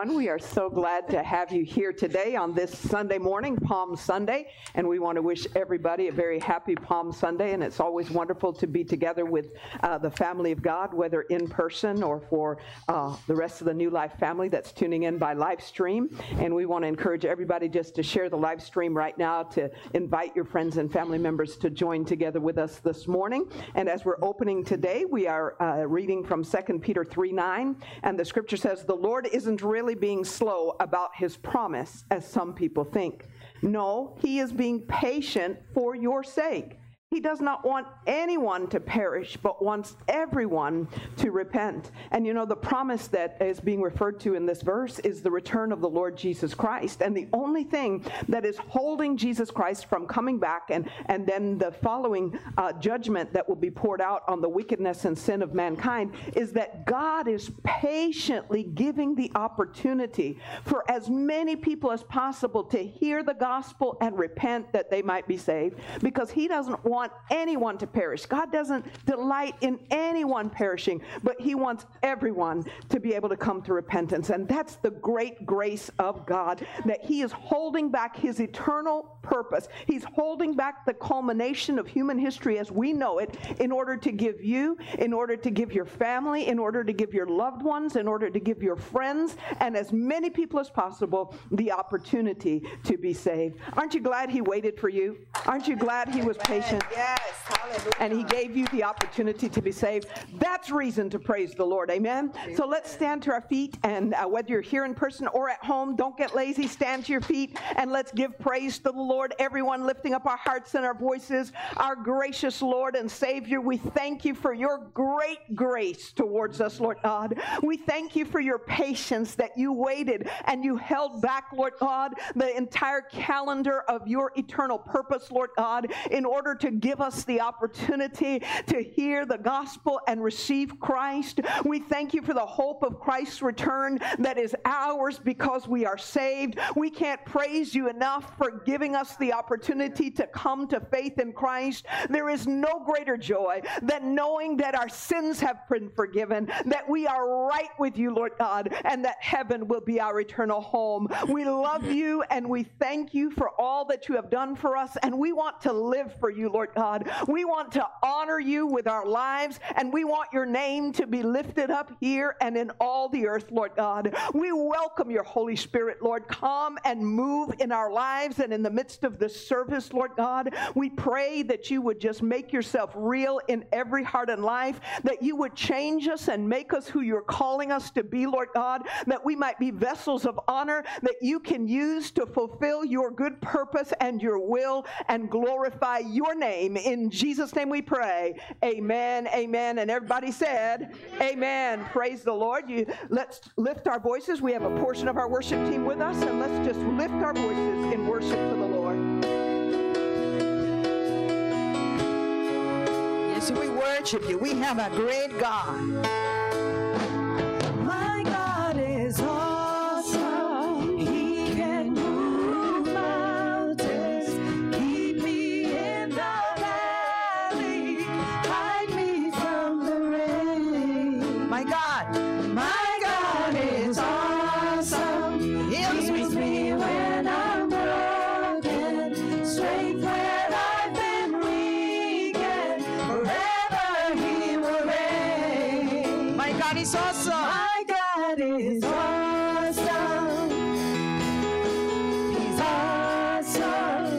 everyone. We are so glad to have you here today on this Sunday morning, Palm Sunday, and we want to wish everybody a very happy Palm Sunday, and it's always wonderful to be together with the family of God, whether in person or for the rest of the New Life family that's tuning in by live stream. And we want to encourage everybody just to share the live stream right now, to invite your friends and family members to join together with us this morning. And as we're opening today, we are reading from 2 Peter 3:9, and the scripture says, "The Lord isn't really being slow about his promise, as some people think. No, he is being patient for your sake. He does not want anyone to perish, but wants everyone to repent." And you know, the promise that is being referred to in this verse is the return of the Lord Jesus Christ. And the only thing that is holding Jesus Christ from coming back and then the following judgment that will be poured out on the wickedness and sin of mankind is that God is patiently giving the opportunity for as many people as possible to hear the gospel and repent that they might be saved, because he doesn't want anyone to perish. God doesn't delight in anyone perishing, but he wants everyone to be able to come to repentance. And that's the great grace of God, that he is holding back his eternal purpose. He's holding back the culmination of human history as we know it in order to give you, in order to give your family, in order to give your loved ones, in order to give your friends, and as many people as possible the opportunity to be saved. Aren't you glad he waited for you? Aren't you glad he was patient? Yes, hallelujah. And he gave you the opportunity to be saved. That's reason to praise the Lord. Amen? So let's stand to our feet, and whether you're here in person or at home, don't get lazy. Stand to your feet, and let's give praise to the Lord. Everyone lifting up our hearts and our voices. Our gracious Lord and Savior, we thank you for your great grace towards us, Lord God. We thank you for your patience, that you waited and you held back, Lord God, the entire calendar of your eternal purpose, Lord God, in order to give us the opportunity to hear the gospel and receive Christ. We thank you for the hope of Christ's return that is ours because we are saved. We can't praise you enough for giving us the opportunity to come to faith in Christ. There is no greater joy than knowing that our sins have been forgiven, that we are right with you, Lord God, and that heaven will be our eternal home. We love you and we thank you for all that you have done for us, and we want to live for you, Lord God. We want to honor you with our lives, and we want your name to be lifted up here and in all the earth, Lord God. We welcome your Holy Spirit, Lord. Come and move in our lives and in the midst of this service, Lord God. We pray that you would just make yourself real in every heart and life, that you would change us and make us who you're calling us to be, Lord God, that we might be vessels of honor that you can use to fulfill your good purpose and your will and glorify your name. In Jesus' name we pray. Amen, amen. And everybody said, amen. Praise the Lord. Let's lift our voices. We have a portion of our worship team with us, and let's just lift our voices in worship to the Lord. Yes, we worship you. We have a great God. My God is awesome. He can move mountains. Keep me in the valley. Hide me from the rain. My God is awesome. Heals me when I'm broken. Strength when I've been weak. And forever he will reign. My God is awesome. My God is awesome. He's awesome.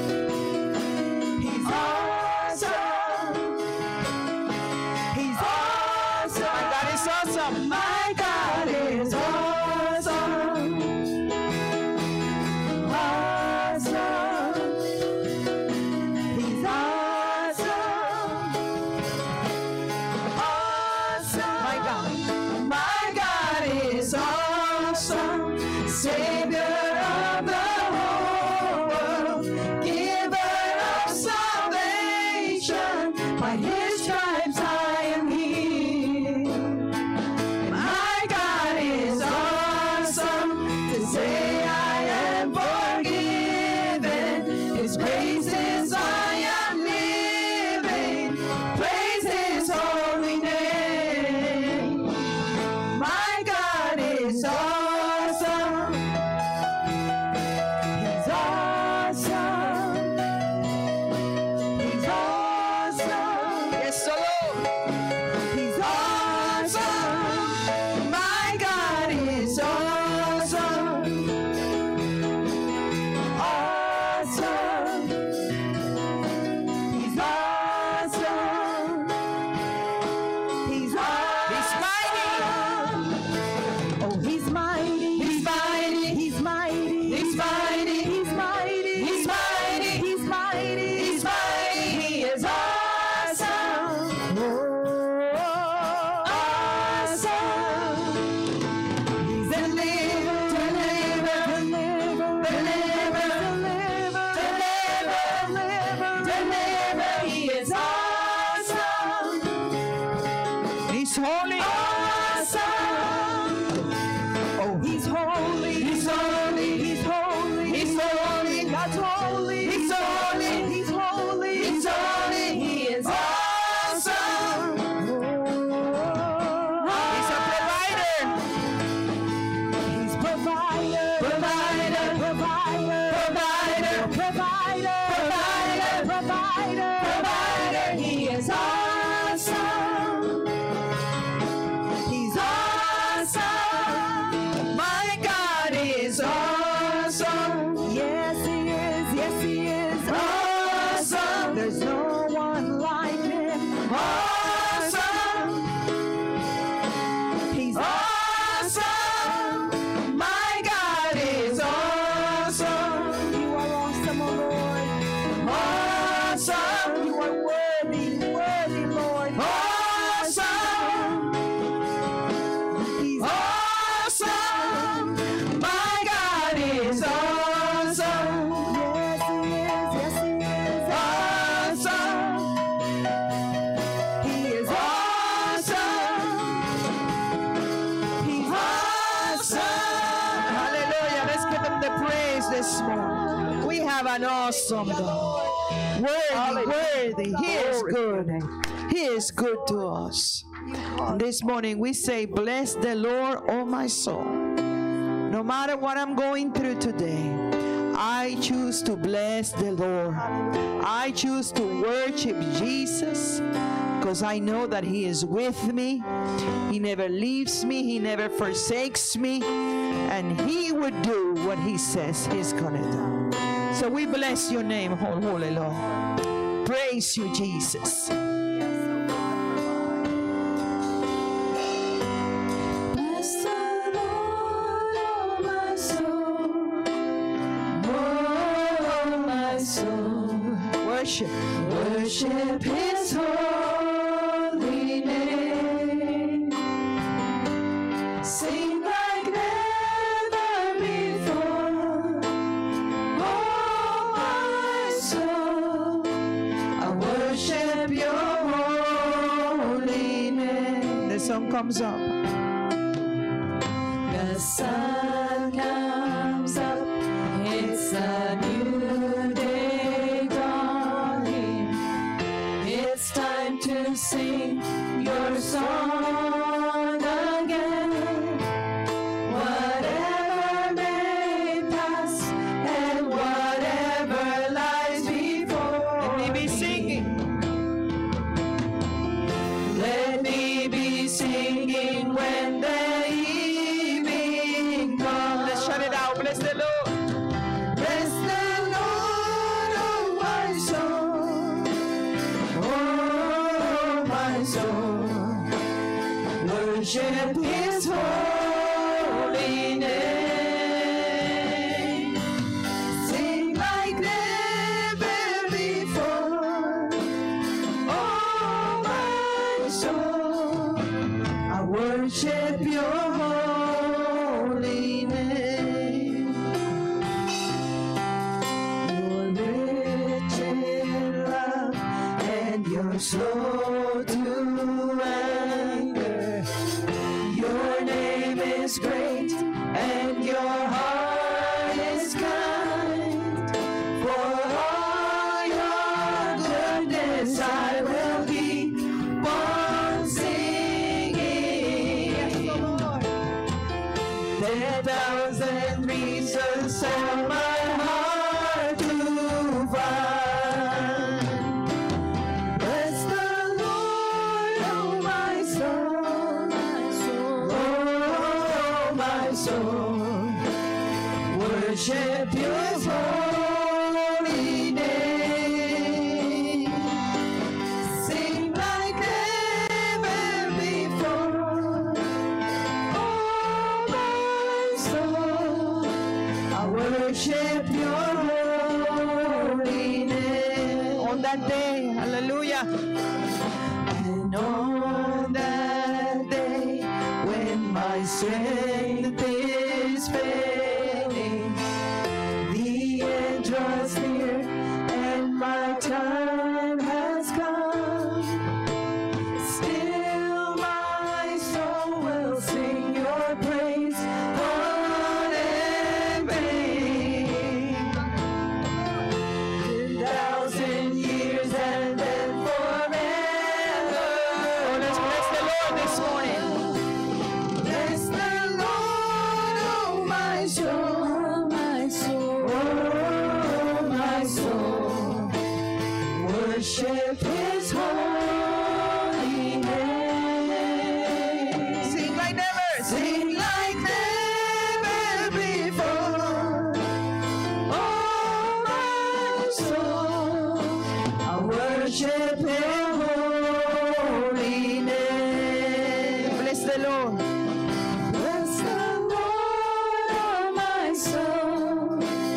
He's awesome. He's awesome. My God is awesome. My God is awesome. Awesome. He's awesome. Awesome. My God. My this morning. We have an awesome God. Worthy, worthy. He is good. He is good to us. And this morning we say, bless the Lord, oh my soul. No matter what I'm going through today, I choose to bless the Lord. I choose to worship Jesus because I know that He is with me. He never leaves me. He never forsakes me. And He would do what He says He's going to do. So we bless your name, Holy Lord. Praise you, Jesus. Worship His holy name. Sing like never before. Oh, my soul, I worship Your holy name. The song comes up. The sun comes up. It's a new day dawning. It's time to sing Your song again. Whatever may pass and whatever lies before. Let me be singing. Let me be singing when the evening comes. Let's shut it out. Bless the Lord. Worship His holy name. Sing like never before. Oh, my soul, I worship Your holy name. You're rich in love and You're slow to anger. Your name is great and Your heart is kind. For all Your goodness I will keep on singing. Yes, Lord. 10,000 reasons for my heart to find. Bless the Lord, oh my soul. Soul, worship His holy name. Sing like never before. Oh, my soul, I worship Your holy name. On that day, hallelujah. And on that day, when my strength is failing, the end draws near, and my time has come. Still my soul will sing Your praise on and vain. 10,000 years and then forever. Oh, let's bless the Lord this morning. Bless the Lord, oh my soul, my soul, oh my soul. Worship His holy name. Sing like never before. Oh my soul, I worship His holy name. Bless the Lord. Bless the Lord, oh my soul.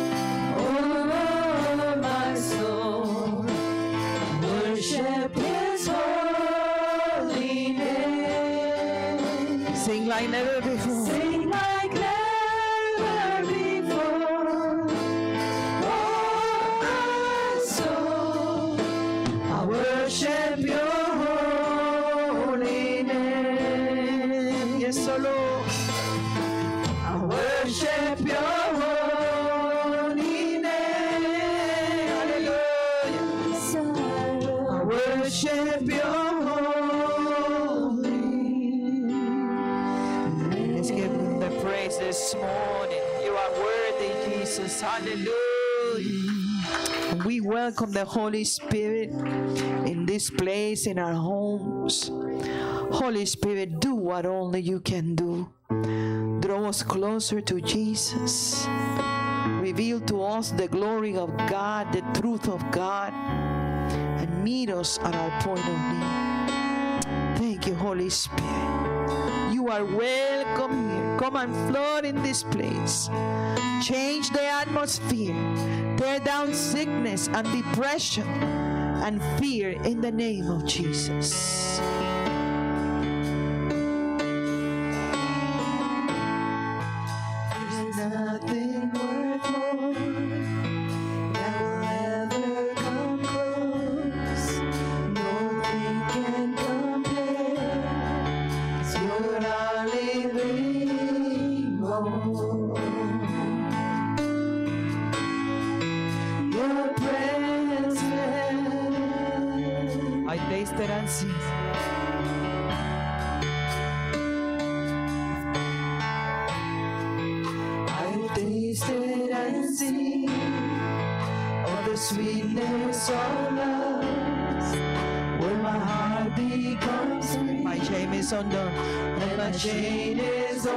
Oh my soul. Worship His holy name. Sing like never before. Sing like never before. Oh my soul, I worship worship your holy. Let's give him the praise this morning. You are worthy, Jesus. Hallelujah. We welcome the Holy Spirit in this place, in our homes. Holy Spirit, do what only you can do. Draw us closer to Jesus. Reveal to us the glory of God, the truth of God, and meet us at our point of need. Thank you, Holy Spirit. You are welcome here. Come and flood in this place. Change the atmosphere. Tear down sickness and depression and fear in the name of Jesus. There's nothing worth more that will ever come close. Nothing can compare. 'Cause you're our living hope. Your presence, I tasted and seen. Tasted and seen of the sweetness of love, where my heart becomes free. My shame is undone, and my chain is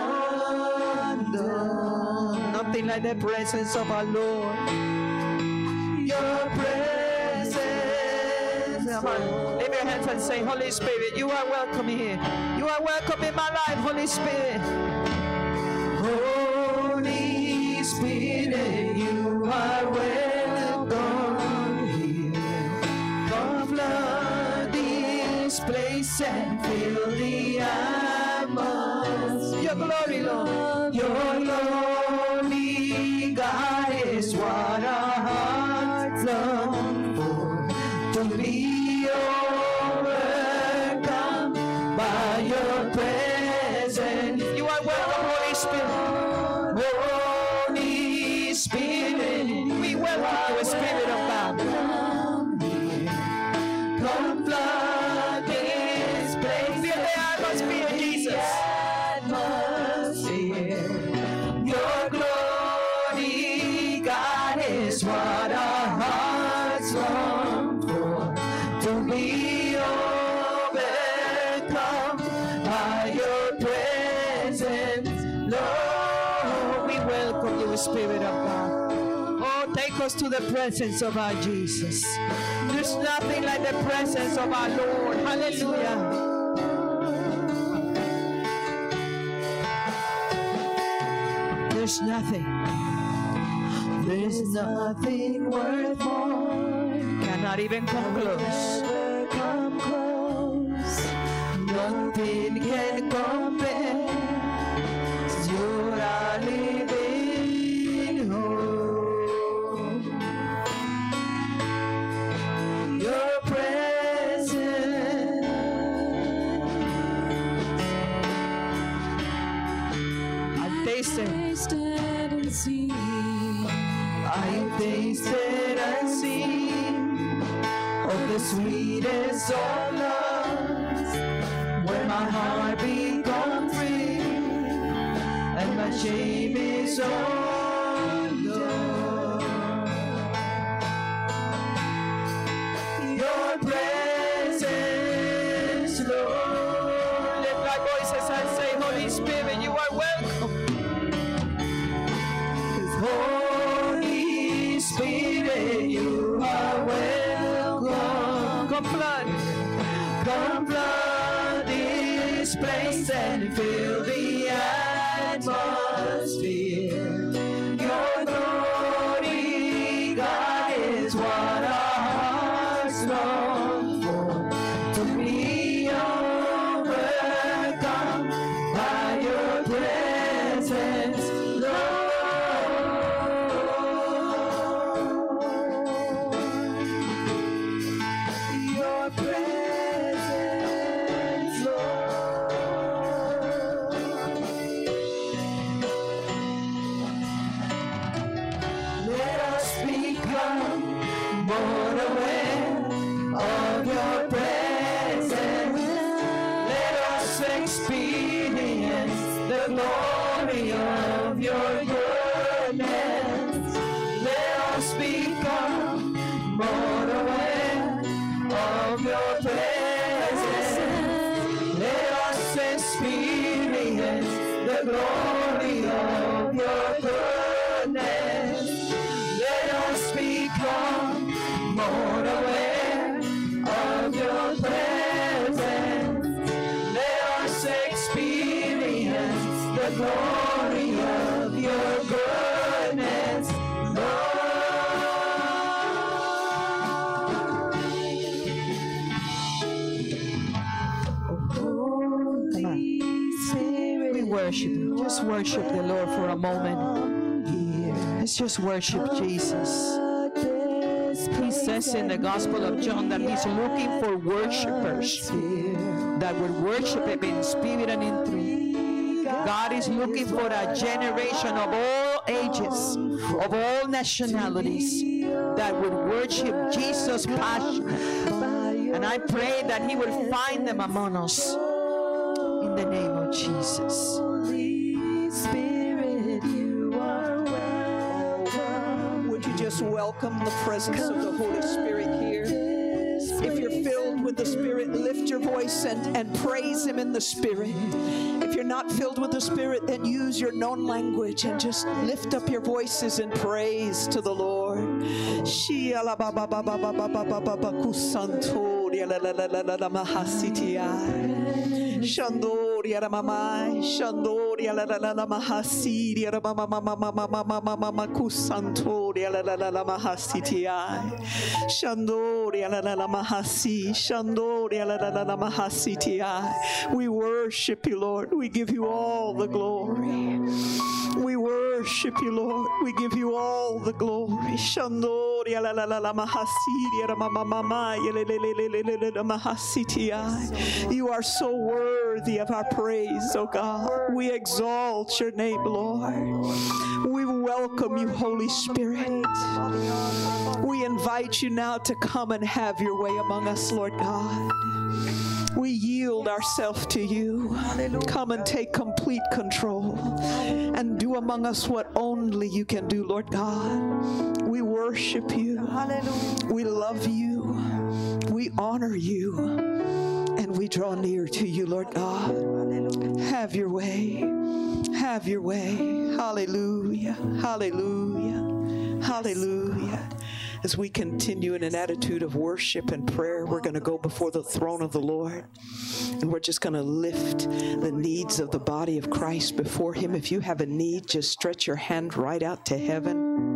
undone. Nothing like the presence of our Lord. Your presence. Come on, lift your hands and say, Holy Spirit, you are welcome here. You are welcome in my life, Holy Spirit. Holy Spirit, you are welcome here. Come flood this place and fill the atmosphere. Your glory, Lord. Your glory, God, is what our hearts long for. To be overcome by your presence. You are welcome, Holy Spirit. Holy Spirit, we welcome you, Spirit of God. Come flood this place. Fill the atmosphere, Jesus. Your glory, God, is what our hearts long for. To be overcome by your presence, Lord. We welcome you, Spirit of God. Oh, take us to the presence of our Jesus. There's nothing like the presence of our Lord. Hallelujah. There's nothing. There's nothing worth more. Cannot even come close. Come close. Nothing can compare. You're our living hope. Your presence. I've tasted and seen. I've tasted and seen of the sweetest of loves, where my heart becomes free and my shame is undone. Your presence, Lord. Lift our voices and say, Holy Spirit, you are welcome. Holy Spirit, you are welcome. Come flood this place and fill the atmosphere. Your glory, God, is what our hearts long for. To be overcome by your presence, Lord. Your presence, Lord. Let us become more aware of your presence. experience the glory of your goodness. Let us become more aware of your presence. Let us experience the glory of your goodness. Let us become more aware of your presence. Let us experience the glory of your goodness, Holy Spirit, we worship you. Just worship the Lord for a moment. Let's just worship Jesus. He says in the Gospel of John that he's looking for worshipers that will worship him in spirit and in truth. God is looking for a generation of all ages, of all nationalities, that would worship Jesus passionately. And I pray that he will find them among us in the name of Jesus. Holy Spirit, you are welcome. Would you just welcome the presence of the Holy Spirit here? If you're filled with the Spirit, lift your voice and praise him in the Spirit. If you're not filled with the Spirit, then use your known language and just lift up your voices in praise to the Lord. Shandoria Ramamai, Shandoria la Mahasidia Ramamama Kusantoria la Mahasitiai, Shandoria la Mahasi, Shandoria la Mahasitiai. We worship you, Lord. We give you all the glory. We worship you, Lord. We give you all the glory. Shandoria la Mahasidia Ramamama Mahasitiai. You are so worthy of our praise, oh God. We exalt your name, Lord. We welcome you, Holy Spirit. We invite you now to come and have your way among us, Lord God. We yield ourselves to you. Come and take complete control and do among us what only you can do, Lord God. We worship you. We love you. We honor you. And we draw near to you, Lord God. Have your way. Have your way. Hallelujah. Hallelujah. Hallelujah. As we continue in an attitude of worship and prayer, we're going to go before the throne of the Lord. And we're just going to lift the needs of the body of Christ before him. If you have a need, just stretch your hand right out to heaven.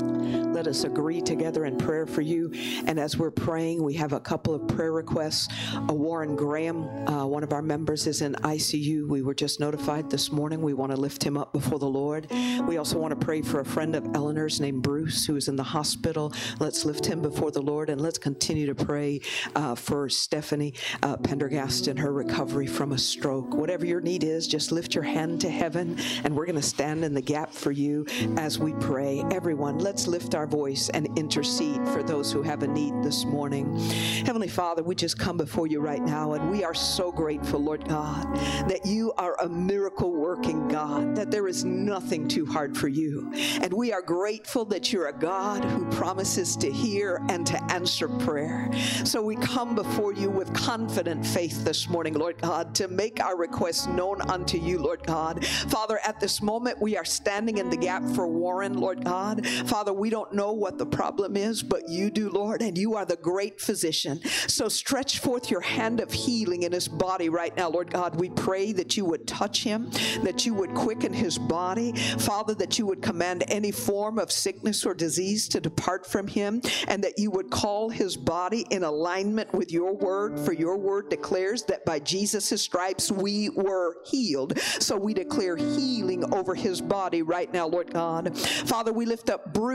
Let us agree together in prayer for you. And as we're praying, we have a couple of prayer requests. Warren Graham, one of our members, is in ICU. We were just notified this morning. We want to lift him up before the Lord. We also want to pray for a friend of Eleanor's named Bruce, who is in the hospital. Let's lift him before the Lord, and let's continue to pray for Stephanie Pendergast in her recovery from a stroke. Whatever your need is, just lift your hand to heaven, and we're going to stand in the gap for you as we pray. Everyone, let's lift our voice and intercede for those who have a need this morning. Heavenly Father, we just come before you right now, and we are so grateful, Lord God, that you are a miracle working God, that there is nothing too hard for you. And we are grateful that you're a God who promises to hear and to answer prayer. So we come before you with confident faith this morning, Lord God, to make our requests known unto you, Lord God. Father, at this moment, we are standing in the gap for Warren, Lord God. Father, we don't know what the problem is, but you do, Lord, and you are the great physician. So stretch forth your hand of healing in his body right now, Lord God. We pray that you would touch him, that you would quicken his body, Father, that you would command any form of sickness or disease to depart from him, and that you would call his body in alignment with your word, for your word declares that by Jesus' stripes we were healed. So we declare healing over his body right now, Lord God. Father, we lift up Bruce, Lord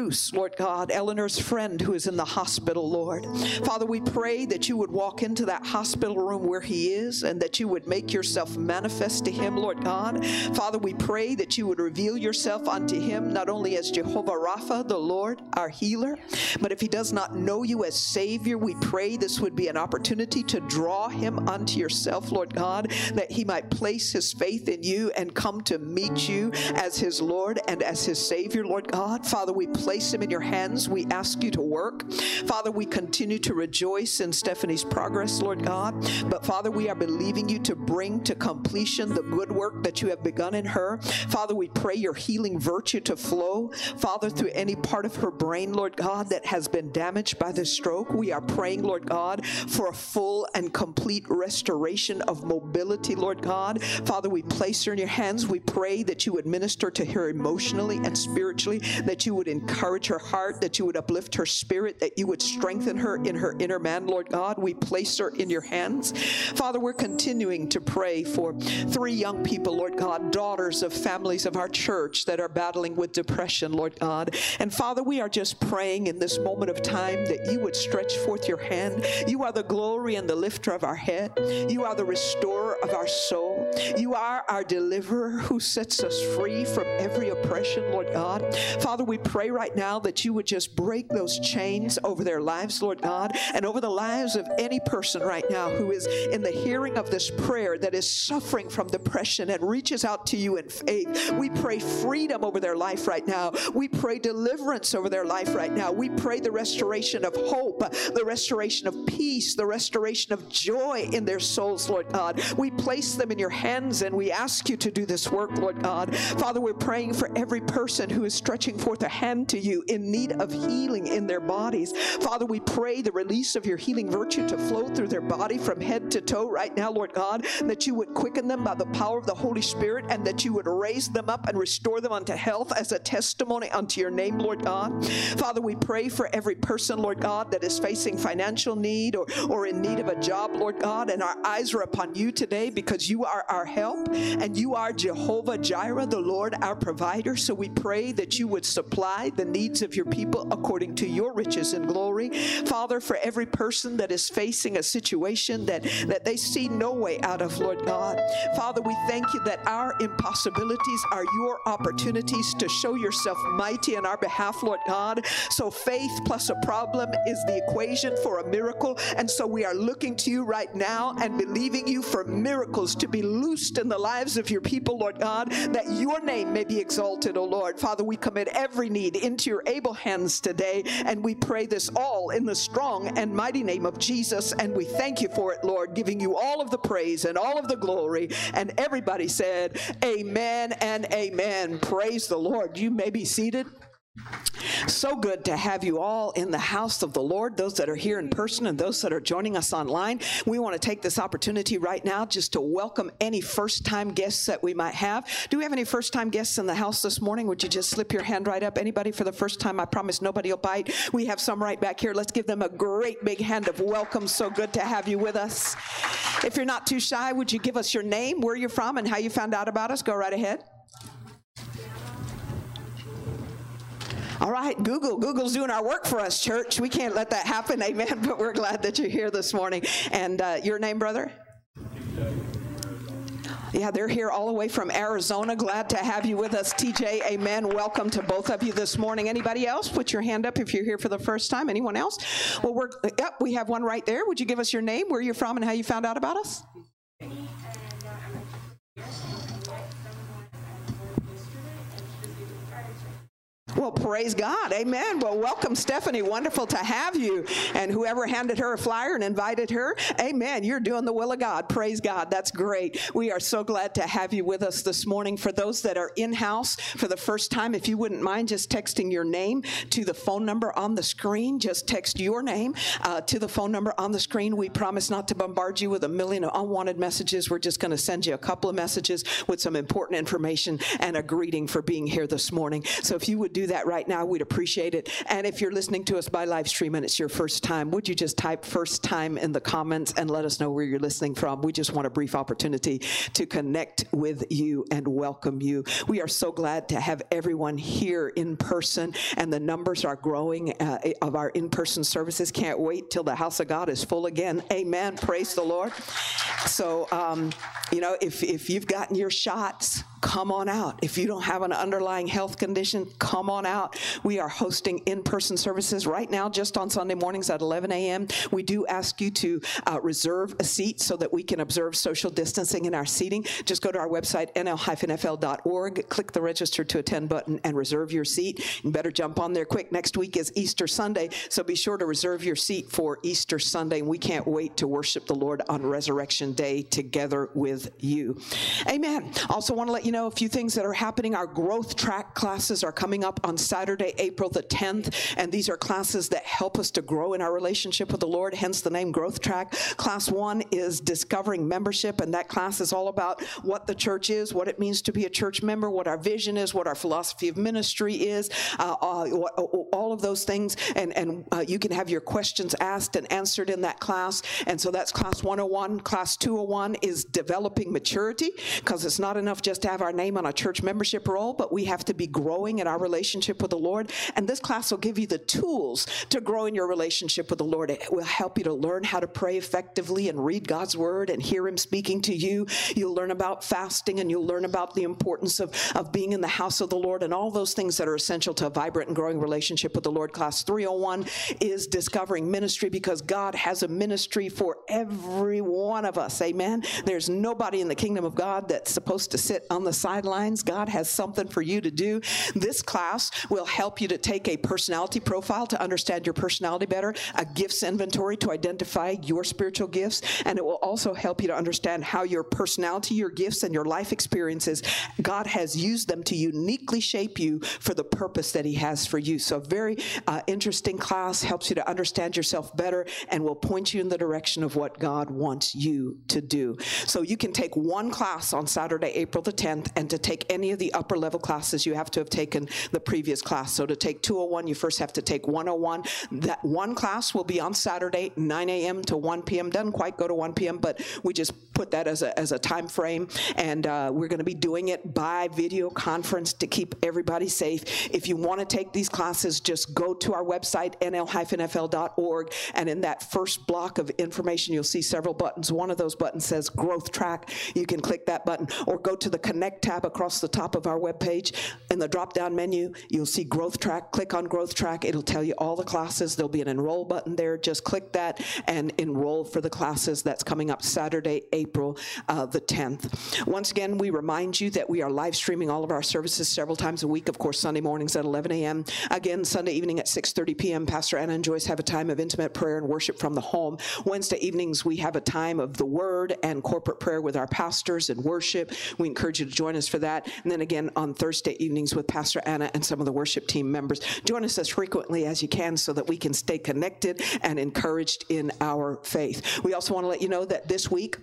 Lord God, Eleanor's friend who is in the hospital, Lord. Father, we pray that you would walk into that hospital room where he is and that you would make yourself manifest to him, Lord God. Father, we pray that you would reveal yourself unto him, not only as Jehovah Rapha, the Lord, our healer, but if he does not know you as Savior, we pray this would be an opportunity to draw him unto yourself, Lord God, that he might place his faith in you and come to meet you as his Lord and as his Savior, Lord God. Father, we place him in your hands. We ask you to work. Father, we continue to rejoice in Stephanie's progress, Lord God. But Father, we are believing you to bring to completion the good work that you have begun in her. Father, we pray your healing virtue to flow, Father, through any part of her brain, Lord God, that has been damaged by the stroke. We are praying, Lord God, for a full and complete restoration of mobility, Lord God. Father, we place her in your hands. We pray that you would minister to her emotionally and spiritually, that you would encourage her heart, that you would uplift her spirit, that you would strengthen her in her inner man, Lord God. We place her in your hands. Father, we're continuing to pray for 3 young people, Lord God, daughters of families of our church that are battling with depression, Lord God. And Father, we are just praying in this moment of time that you would stretch forth your hand. You are the glory and the lifter of our head. You are the restorer of our soul. You are our deliverer who sets us free from every oppression, Lord God. Father, we pray right now that you would just break those chains over their lives, Lord God, and over the lives of any person right now who is in the hearing of this prayer that is suffering from depression and reaches out to you in faith. We pray freedom over their life right now. We pray deliverance over their life right now. We pray the restoration of hope, the restoration of peace, the restoration of joy in their souls, Lord God. We place them in your hands and we ask you to do this work, Lord God. Father, we're praying for every person who is stretching forth a hand to you in need of healing in their bodies. Father, we pray the release of your healing virtue to flow through their body from head to toe right now, Lord God, that you would quicken them by the power of the Holy Spirit and that you would raise them up and restore them unto health as a testimony unto your name, Lord God. Father, we pray for every person, Lord God, that is facing financial need or in need of a job, Lord God, and our eyes are upon you today because you are our help and you are Jehovah Jireh, the Lord, our provider. So we pray that you would supply the needs of your people according to your riches and glory. Father, for every person that is facing a situation that they see no way out of, Lord God, Father, we thank you that our impossibilities are your opportunities to show yourself mighty in our behalf, Lord God. So faith plus a problem is the equation for a miracle. And so we are looking to you right now and believing you for miracles to be loosed in the lives of your people, Lord God, that your name may be exalted, O Lord. Father, we commit every need into your able hands today, and we pray this all in the strong and mighty name of Jesus, and we thank you for it, Lord, giving you all of the praise and all of the glory. And everybody said, amen and amen. Praise the Lord. You may be seated. So good to have you all in the house of the Lord, those that are here in person and those that are joining us online. We want to take this opportunity right now just to welcome any first-time guests that we might have. Do we have any first-time guests in the house this morning? Would you just slip your hand right up? Anybody for the first time? I promise nobody will bite. We have some right back here. Let's give them a great big hand of welcome. So good to have you with us. If you're not too shy, would you give us your name, where you're from, and how you found out about us? Go right ahead. All right, Google's doing our work for us, church. We can't let that happen, amen, but we're glad that you're here this morning. And your name, brother? Yeah, they're here all the way from Arizona. Glad to have you with us, TJ. Amen. Welcome to both of you this morning. Anybody else? Put your hand up if you're here for the first time. Anyone else? Well, we have one right there. Would you give us your name, where you're from, and how you found out about us? Well, praise God. Amen. Well, welcome, Stephanie. Wonderful to have you. And whoever handed her a flyer and invited her, amen. You're doing the will of God. Praise God. That's great. We are so glad to have you with us this morning. For those that are in-house for the first time, if you wouldn't mind just texting your name to the phone number on the screen, just text your name to the phone number on the screen. We promise not to bombard you with a million unwanted messages. We're just going to send you a couple of messages with some important information and a greeting for being here this morning. So if you would do do that right now, we'd appreciate it. And if you're listening to us by live stream and it's your first time, would you just type first time in the comments and let us know where you're listening from? We just want a brief opportunity to connect with you and welcome you. We are so glad to have everyone here in person, and the numbers are growing of our in-person services. Can't wait till the house of God is full again. Amen. Praise the Lord. So, if you've gotten your shots, come on out. If you don't have an underlying health condition, come on out. We are hosting in-person services right now, just on Sunday mornings at 11 a.m. We do ask you to reserve a seat so that we can observe social distancing in our seating. Just go to our website, nl-fl.org, click the register to attend button, and reserve your seat. You better jump on there quick. Next week is Easter Sunday, so be sure to reserve your seat for Easter Sunday. And we can't wait to worship the Lord on Resurrection Day together with you. Amen. Also want to let you know a few things that are happening. Our growth track classes are coming up on Saturday, April the 10th, and these are classes that help us to grow in our relationship with the Lord, hence the name Growth Track. Class 1 is Discovering Membership, and that class is all about what the church is, what it means to be a church member, what our vision is, what our philosophy of ministry is, all of those things, and you can have your questions asked and answered in that class. And so that's Class 101. Class 201 is Developing Maturity, because it's not enough just to have our name on a church membership roll, but we have to be growing in our relationship with the Lord. And this class will give you the tools to grow in your relationship with the Lord. It will help you to learn how to pray effectively and read God's word and hear him speaking to you. You'll learn about fasting, and you'll learn about the importance of being in the house of the Lord and all those things that are essential to a vibrant and growing relationship with the Lord. Class 301 is Discovering Ministry, because God has a ministry for every one of us. Amen. There's nobody in the kingdom of God that's supposed to sit on the sidelines. God has something for you to do. This class will help you to take a personality profile to understand your personality better, a gifts inventory to identify your spiritual gifts, and it will also help you to understand how your personality, your gifts, and your life experiences, God has used them to uniquely shape you for the purpose that he has for you. So a very interesting class, helps you to understand yourself better, and will point you in the direction of what God wants you to do. So you can take one class on Saturday, April the 10th, and to take any of the upper level classes, you have to have taken the previous class. So to take 201, you first have to take 101. That one class will be on Saturday, 9 a.m. to 1 p.m. Doesn't quite go to 1 p.m., but we just put that as a time frame, and we're going to be doing it by video conference to keep everybody safe. If you want to take these classes, just go to our website, nl-fl.org, and in that first block of information, you'll see several buttons. One of those buttons says Growth Track. You can click that button, or go to the Connect tab across the top of our webpage. In the drop-down menu, you'll see Growth Track. Click on Growth Track. It'll tell you all the classes. There'll be an enroll button there. Just click that and enroll for the classes. That's coming up Saturday, April the 10th. Once again, we remind you that we are live streaming all of our services several times a week. Of course, Sunday mornings at 11 a.m. Again, Sunday evening at 6:30 p.m. Pastor Anna and Joyce have a time of intimate prayer and worship from the home. Wednesday evenings, we have a time of the Word and corporate prayer with our pastors and worship. We encourage you to join us for that. And then again, on Thursday evenings with Pastor Anna and some of the worship team members. Join us as frequently as you can so that we can stay connected and encouraged in our faith. We also want to let you know that this week,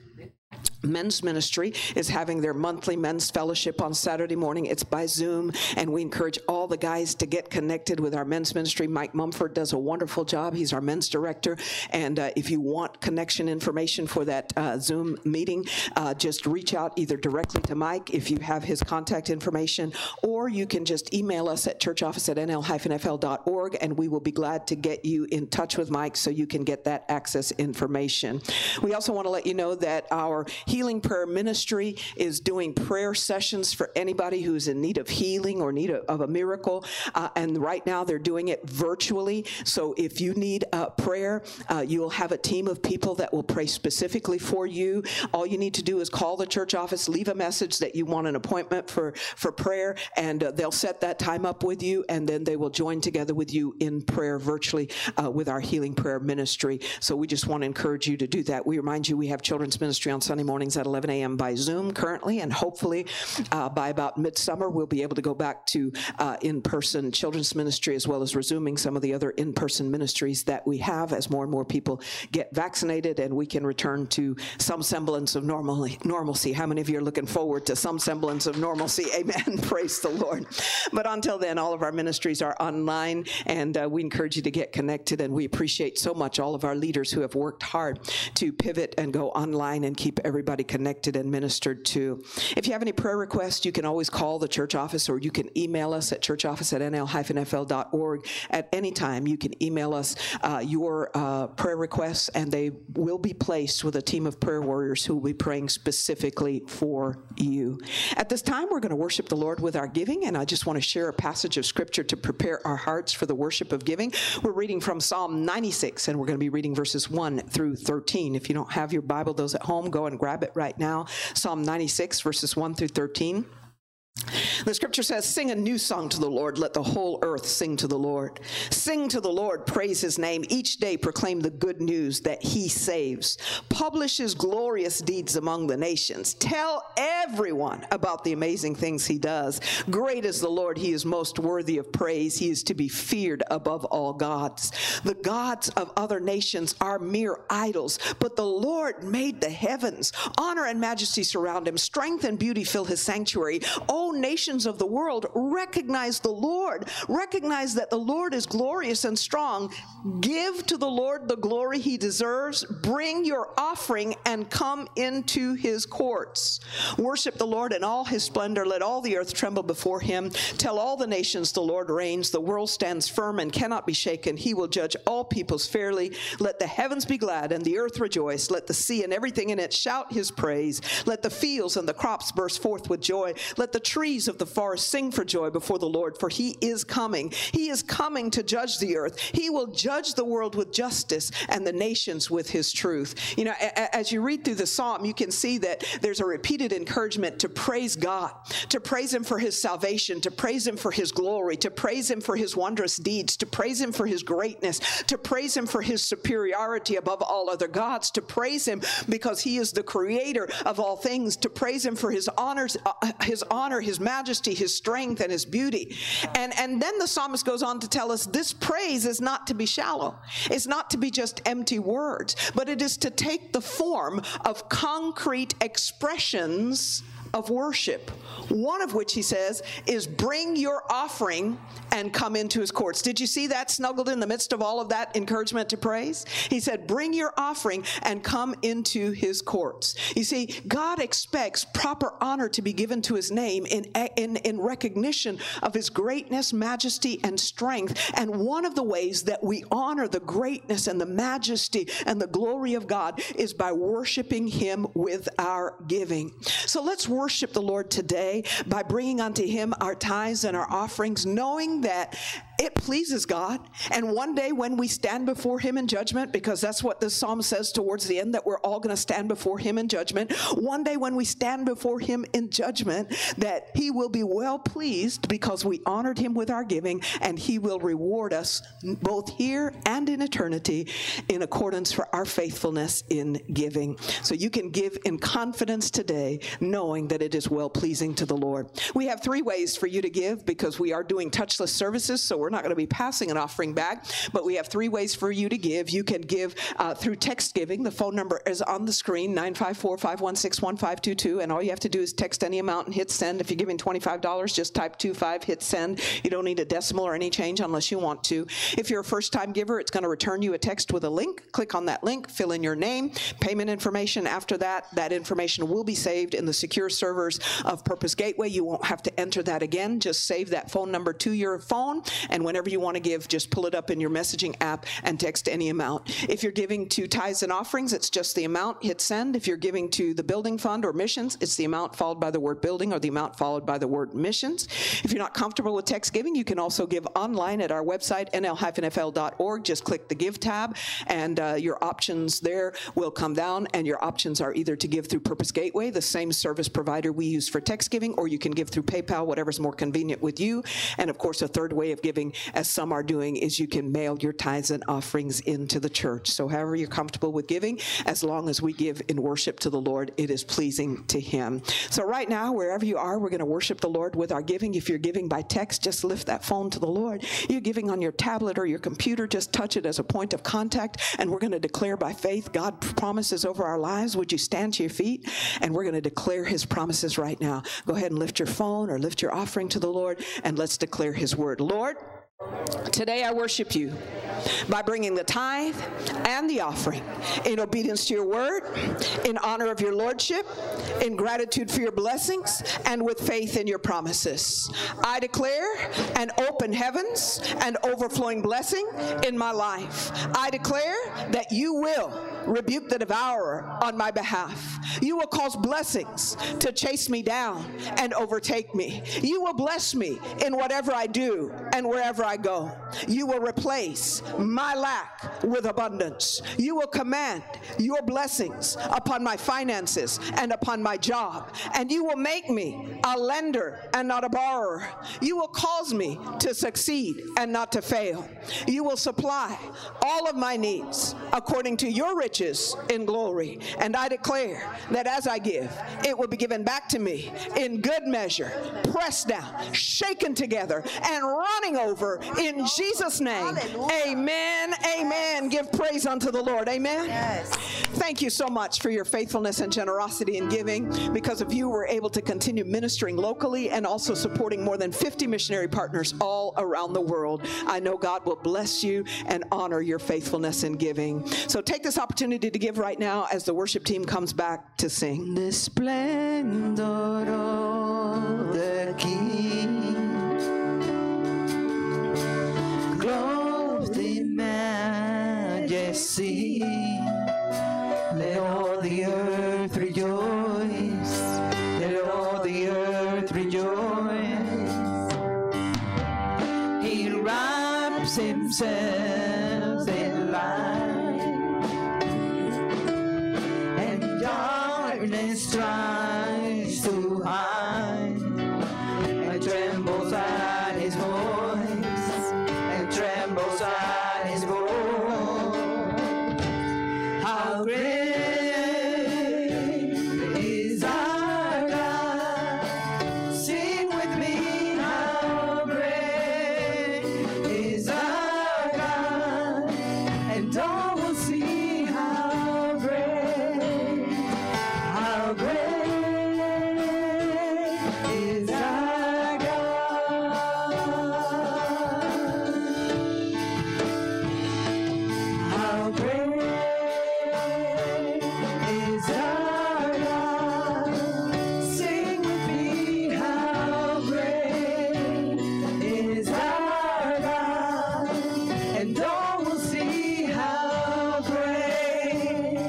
Men's Ministry is having their monthly men's fellowship on Saturday morning. It's by Zoom, and we encourage all the guys to get connected with our men's ministry. Mike Mumford does a wonderful job. He's our men's director, and if you want connection information for that Zoom meeting, just reach out either directly to Mike if you have his contact information, or you can just email us at churchoffice@nl-fl.org, and we will be glad to get you in touch with Mike so you can get that access information. We also want to let you know that our Healing Prayer Ministry is doing prayer sessions for anybody who's in need of healing or need of a miracle, and right now they're doing it virtually. So if you need prayer, you'll have a team of people that will pray specifically for you. All you need to do is call the church office, leave a message that you want an appointment for prayer, and they'll set that time up with you, and then they will join together with you in prayer virtually with our Healing Prayer Ministry. So we just want to encourage you to do that. We remind you we have children's ministry on Sunday morning mornings at 11 a.m. by Zoom currently, and hopefully by about midsummer we'll be able to go back to in-person children's ministry, as well as resuming some of the other in-person ministries that we have as more and more people get vaccinated and we can return to some semblance of normalcy. How many of you are looking forward to some semblance of normalcy? Amen. Praise the Lord. But until then, all of our ministries are online, and we encourage you to get connected, and we appreciate so much all of our leaders who have worked hard to pivot and go online and keep everybody connected and ministered to. If you have any prayer requests, you can always call the church office, or you can email us at churchoffice@nl-fl.org at any time. You can email us your prayer requests, and they will be placed with a team of prayer warriors who will be praying specifically for you. At this time, we're going to worship the Lord with our giving, and I just want to share a passage of scripture to prepare our hearts for the worship of giving. We're reading from Psalm 96, and we're going to be reading verses 1 through 13. If you don't have your Bible, those at home, go and grab it right now. Psalm 96, verses 1 through 13. The scripture says, "Sing a new song to the Lord. Let the whole earth sing to the Lord. Sing to the Lord, praise his name. Each day proclaim the good news that he saves. Publish his glorious deeds among the nations. Tell everyone about the amazing things he does. Great is the Lord. He is most worthy of praise. He is to be feared above all gods. The gods of other nations are mere idols, but the Lord made the heavens. Honor and majesty surround him. Strength and beauty fill his sanctuary. O nations of the world, recognize the Lord. Recognize that the Lord is glorious and strong. Give to the Lord the glory he deserves. Bring your offering and come into his courts. Worship the Lord in all his splendor. Let all the earth tremble before him. Tell all the nations the Lord reigns. The world stands firm and cannot be shaken. He will judge all peoples fairly. Let the heavens be glad and the earth rejoice. Let the sea and everything in it shout his praise. Let the fields and the crops burst forth with joy. Let the trees of the forest sing for joy before the Lord, for he is coming. He is coming to judge the earth. He will judge the world with justice and the nations with his truth. You know, as you read through the psalm, you can see that there's a repeated encouragement to praise God, to praise him for his salvation, to praise him for his glory, to praise him for his wondrous deeds, to praise him for his greatness, to praise him for his superiority above all other gods, to praise him because he is the creator of all things, to praise him for his honor, his majesty, his strength, and his beauty. And then the psalmist goes on to tell us this praise is not to be shallow. It's not to be just empty words, but it is to take the form of concrete expressions of worship, one of which he says is bring your offering and come into his courts. Did you see that snuggled in the midst of all of that encouragement to praise? He said, bring your offering and come into his courts. You see, God expects proper honor to be given to his name in recognition of his greatness, majesty, and strength. And one of the ways that we honor the greatness and the majesty and the glory of God is by worshiping him with our giving. So let's worship the Lord today by bringing unto him our tithes and our offerings, knowing that it pleases God. And one day when we stand before him in judgment, because that's what this psalm says towards the end, that we're all going to stand before him in judgment. One day when we stand before him in judgment, that he will be well pleased because we honored him with our giving, and he will reward us both here and in eternity in accordance for our faithfulness in giving. So you can give in confidence today, knowing that it is well pleasing to the Lord. We have 3 ways for you to give because we are doing touchless services, so we're not going to be passing an offering back, but we have 3 ways for you to give. You can give through text giving. The phone number is on the screen, 954-516-1522, and all you have to do is text any amount and hit send. If you're giving $25, just type 25, hit send. You don't need a decimal or any change unless you want to. If you're a first-time giver, it's going to return you a text with a link. Click on that link, fill in your name, payment information. After that, that information will be saved in the secure servers of Purpose Gateway. You won't have to enter that again. Just save that phone number to your phone, and whenever you want to give, just pull it up in your messaging app and text any amount. If you're giving to tithes and offerings, it's just the amount, hit send. If you're giving to the building fund or missions, it's the amount followed by the word building or the amount followed by the word missions. If you're not comfortable with text giving, you can also give online at our website, nl-fl.org. Just click the Give tab, and your options there will come down, and your options are either to give through Purpose Gateway, the same service provider we use for text giving, or you can give through PayPal, whatever's more convenient with you. And of course, a third way of giving doing, as some are doing, is you can mail your tithes and offerings into the church. So however you're comfortable with giving, as long as we give in worship to the Lord, it is pleasing to him. So right now, wherever you are, we're going to worship the Lord with our giving. If you're giving by text, just lift that phone to the Lord. You're giving on your tablet or your computer, just touch it as a point of contact, and we're going to declare by faith God promises over our lives. Would you stand to your feet? And we're going to declare his promises right now. Go ahead and lift your phone or lift your offering to the Lord, and let's declare his word. Lord, today I worship you by bringing the tithe and the offering in obedience to your word, in honor of your lordship, in gratitude for your blessings, and with faith in your promises. I declare an open heavens and overflowing blessing in my life. I declare that you will rebuke the devourer on my behalf. You will cause blessings to chase me down and overtake me. You will bless me in whatever I do and wherever I go. You will replace my lack with abundance. You will command your blessings upon my finances and upon my job, and you will make me a lender and not a borrower. You will cause me to succeed and not to fail. You will supply all of my needs according to your riches in glory. And I declare that as I give, it will be given back to me in good measure, pressed down, shaken together, and running over in Jesus' name. Amen. Amen. Give praise unto the Lord. Amen. Yes. Thank you so much for your faithfulness and generosity in giving. Because of you, we're able to continue ministering locally and also supporting more than 50 missionary partners all around the world. I know God will bless you and honor your faithfulness in giving. So take this opportunity to give right now as the worship team comes back to sing. The splendor of the King, clothed in majesty, let all the earth rejoice, let all the earth rejoice. He wraps himself in light, and darkness tries to hide, and trembles at his voice, and trembles at his voice. How great is our God? Sing with me, how great is our God, and all will see how great is our God. How great is our God? Sing with me, how great is our God, and all will see how great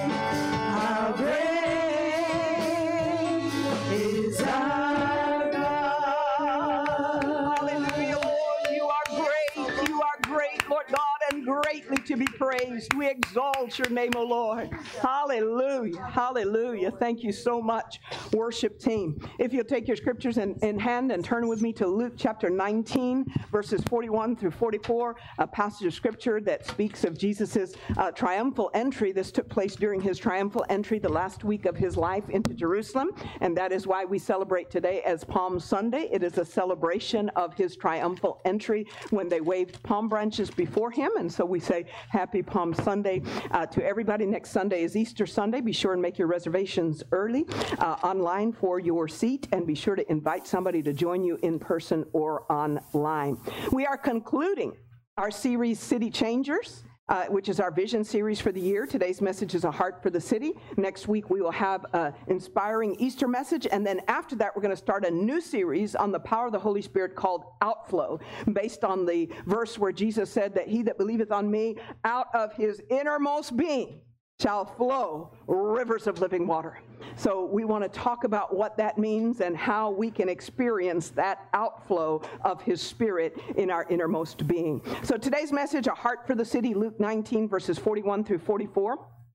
is our God. Hallelujah, Lord. You are great. You are great, Lord God, and greatly to be praised. We exalt your name, O Lord. Hallelujah. Hallelujah. Thank you so much, worship team. If you'll take your scriptures in hand and turn with me to Luke chapter 19, verses 41 through 44, a passage of scripture that speaks of Jesus's triumphal entry. This took place during his triumphal entry the last week of his life into Jerusalem, and that is why we celebrate today as Palm Sunday. It is a celebration of his triumphal entry when they waved palm branches before him, and so we say Happy Palm Sunday to everybody. Next Sunday is Easter Sunday. Be sure and make your reservations early online for your seat, and be sure to invite somebody to join you in person or online. We are concluding our series, City Changers, which is our vision series for the year. Today's message is A Heart for the City. Next week, we will have an inspiring Easter message. And then after that, we're going to start a new series on the power of the Holy Spirit called Outflow, based on the verse where Jesus said that he that believeth on me, out of his innermost being shall flow rivers of living water. So we want to talk about what that means and how we can experience that outflow of his Spirit in our innermost being. So today's message, A Heart for the City, Luke 19, verses 41 through 44.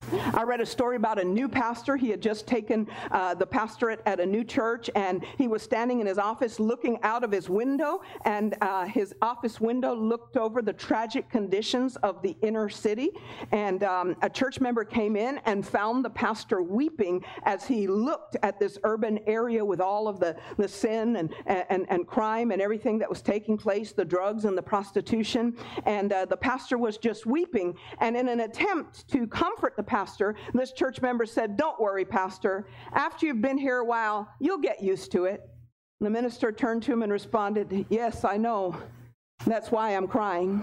I read a story about a new pastor. He had just taken the pastorate at a new church, and he was standing in his office looking out of his window, and his office window looked over the tragic conditions of the inner city. And a church member came in and found the pastor weeping as he looked at this urban area with all of the sin and crime and everything that was taking place, the drugs and the prostitution. And the pastor was just weeping. And in an attempt to comfort the pastor, this church member said, "Don't worry, pastor. After you've been here a while, you'll get used to it." The minister turned to him and responded, "Yes, I know. That's why I'm crying."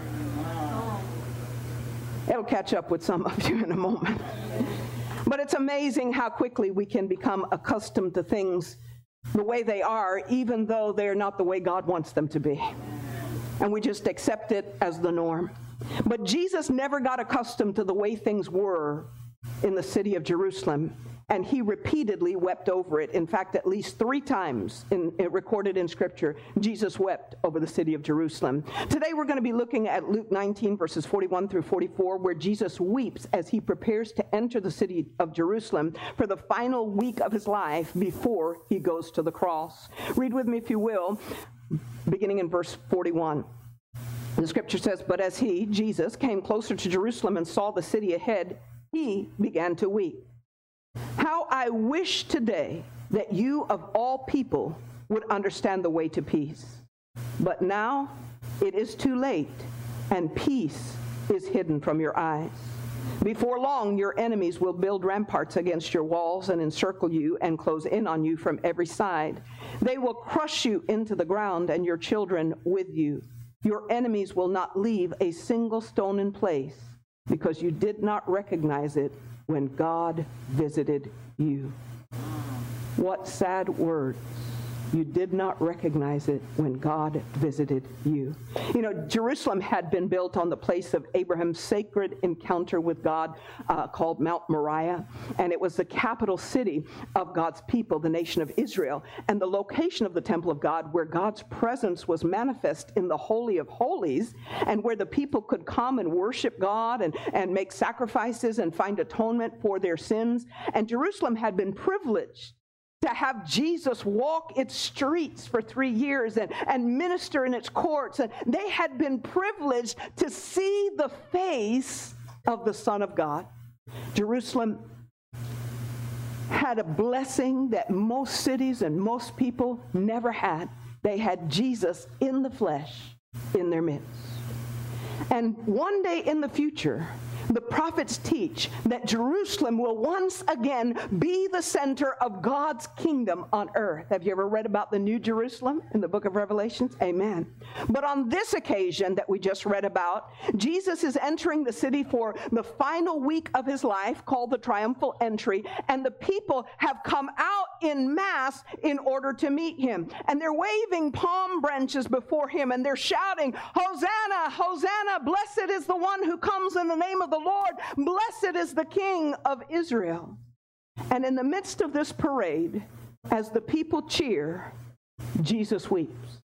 It'll catch up with some of you in a moment. But it's amazing how quickly we can become accustomed to things the way they are, even though they're not the way God wants them to be. And we just accept it as the norm. But Jesus never got accustomed to the way things were in the city of Jerusalem, and he repeatedly wept over it. In fact, at least 3 times recorded in Scripture, Jesus wept over the city of Jerusalem. Today we're going to be looking at Luke 19, verses 41 through 44, where Jesus weeps as he prepares to enter the city of Jerusalem for the final week of his life before he goes to the cross. Read with me, if you will, beginning in verse 41. The Scripture says, "But as he, Jesus, came closer to Jerusalem and saw the city ahead, he began to weep. 'How I wish today that you of all people would understand the way to peace. But now it is too late, and peace is hidden from your eyes. Before long, your enemies will build ramparts against your walls and encircle you and close in on you from every side. They will crush you into the ground and your children with you. Your enemies will not leave a single stone in place because you did not recognize it when God visited you.'" What sad words. You did not recognize it when God visited you. You know, Jerusalem had been built on the place of Abraham's sacred encounter with God called Mount Moriah, and it was the capital city of God's people, the nation of Israel, and the location of the temple of God where God's presence was manifest in the Holy of Holies, and where the people could come and worship God and make sacrifices and find atonement for their sins. And Jerusalem had been privileged to have Jesus walk its streets for 3 years and minister in its courts. And they had been privileged to see the face of the Son of God. Jerusalem had a blessing that most cities and most people never had. They had Jesus in the flesh in their midst. And one day in the future, the prophets teach that Jerusalem will once again be the center of God's kingdom on earth. Have you ever read about the New Jerusalem in the book of Revelations? Amen. But on this occasion that we just read about, Jesus is entering the city for the final week of his life, called the triumphal entry, and the people have come out in mass in order to meet him. And they're waving palm branches before him, and they're shouting, "Hosanna, Hosanna, blessed is the one who comes in the name of the Lord, blessed is the King of Israel." And in the midst of this parade, as the people cheer, Jesus weeps.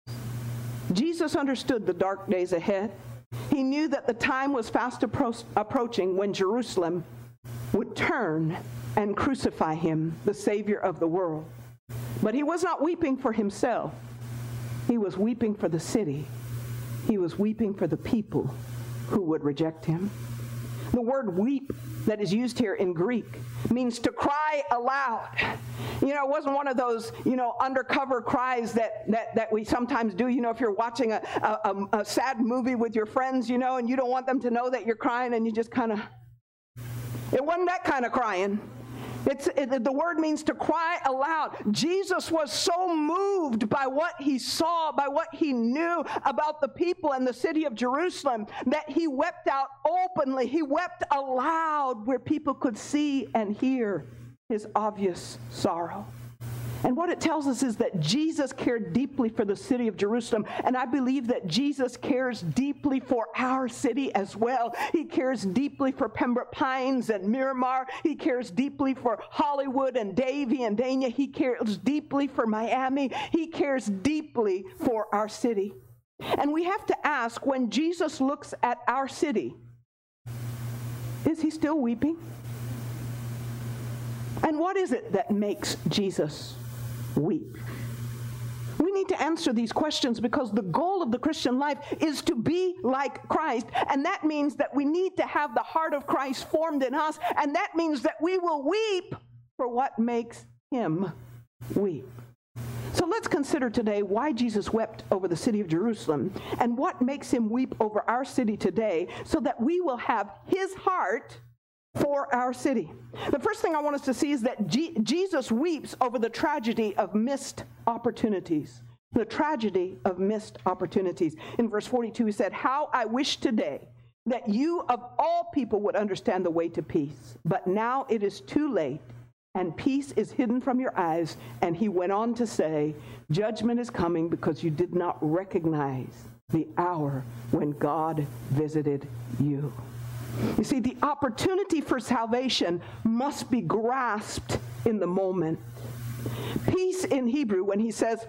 Jesus understood the dark days ahead. He knew that the time was fast approaching when Jerusalem would turn and crucify him, the Savior of the world. But he was not weeping for himself. He was weeping for the city. He was weeping for the people who would reject him. The word weep that is used here in Greek means to cry aloud. You know, it wasn't one of those, undercover cries that we sometimes do. You know, if you're watching a sad movie with your friends, and you don't want them to know that you're crying, and you just kind of, it wasn't that kind of crying. The word means to cry aloud. Jesus was so moved by what he saw, by what he knew about the people and the city of Jerusalem, that he wept out openly. He wept aloud where people could see and hear his obvious sorrow. And what it tells us is that Jesus cared deeply for the city of Jerusalem. And I believe that Jesus cares deeply for our city as well. He cares deeply for Pembroke Pines and Miramar. He cares deeply for Hollywood and Davie and Dania. He cares deeply for Miami. He cares deeply for our city. And we have to ask, when Jesus looks at our city, is he still weeping? And what is it that makes Jesus weep? We need to answer these questions because the goal of the Christian life is to be like Christ. And that means that we need to have the heart of Christ formed in us. And that means that we will weep for what makes him weep. So let's consider today why Jesus wept over the city of Jerusalem and what makes him weep over our city today so that we will have his heart for our city. The first thing I want us to see is that Jesus weeps over the tragedy of missed opportunities. The tragedy of missed opportunities. In verse 42, he said, "How I wish today that you of all people would understand the way to peace. But now it is too late, and peace is hidden from your eyes." And he went on to say, "Judgment is coming because you did not recognize the hour when God visited you." You see, the opportunity for salvation must be grasped in the moment. Peace in Hebrew, when he says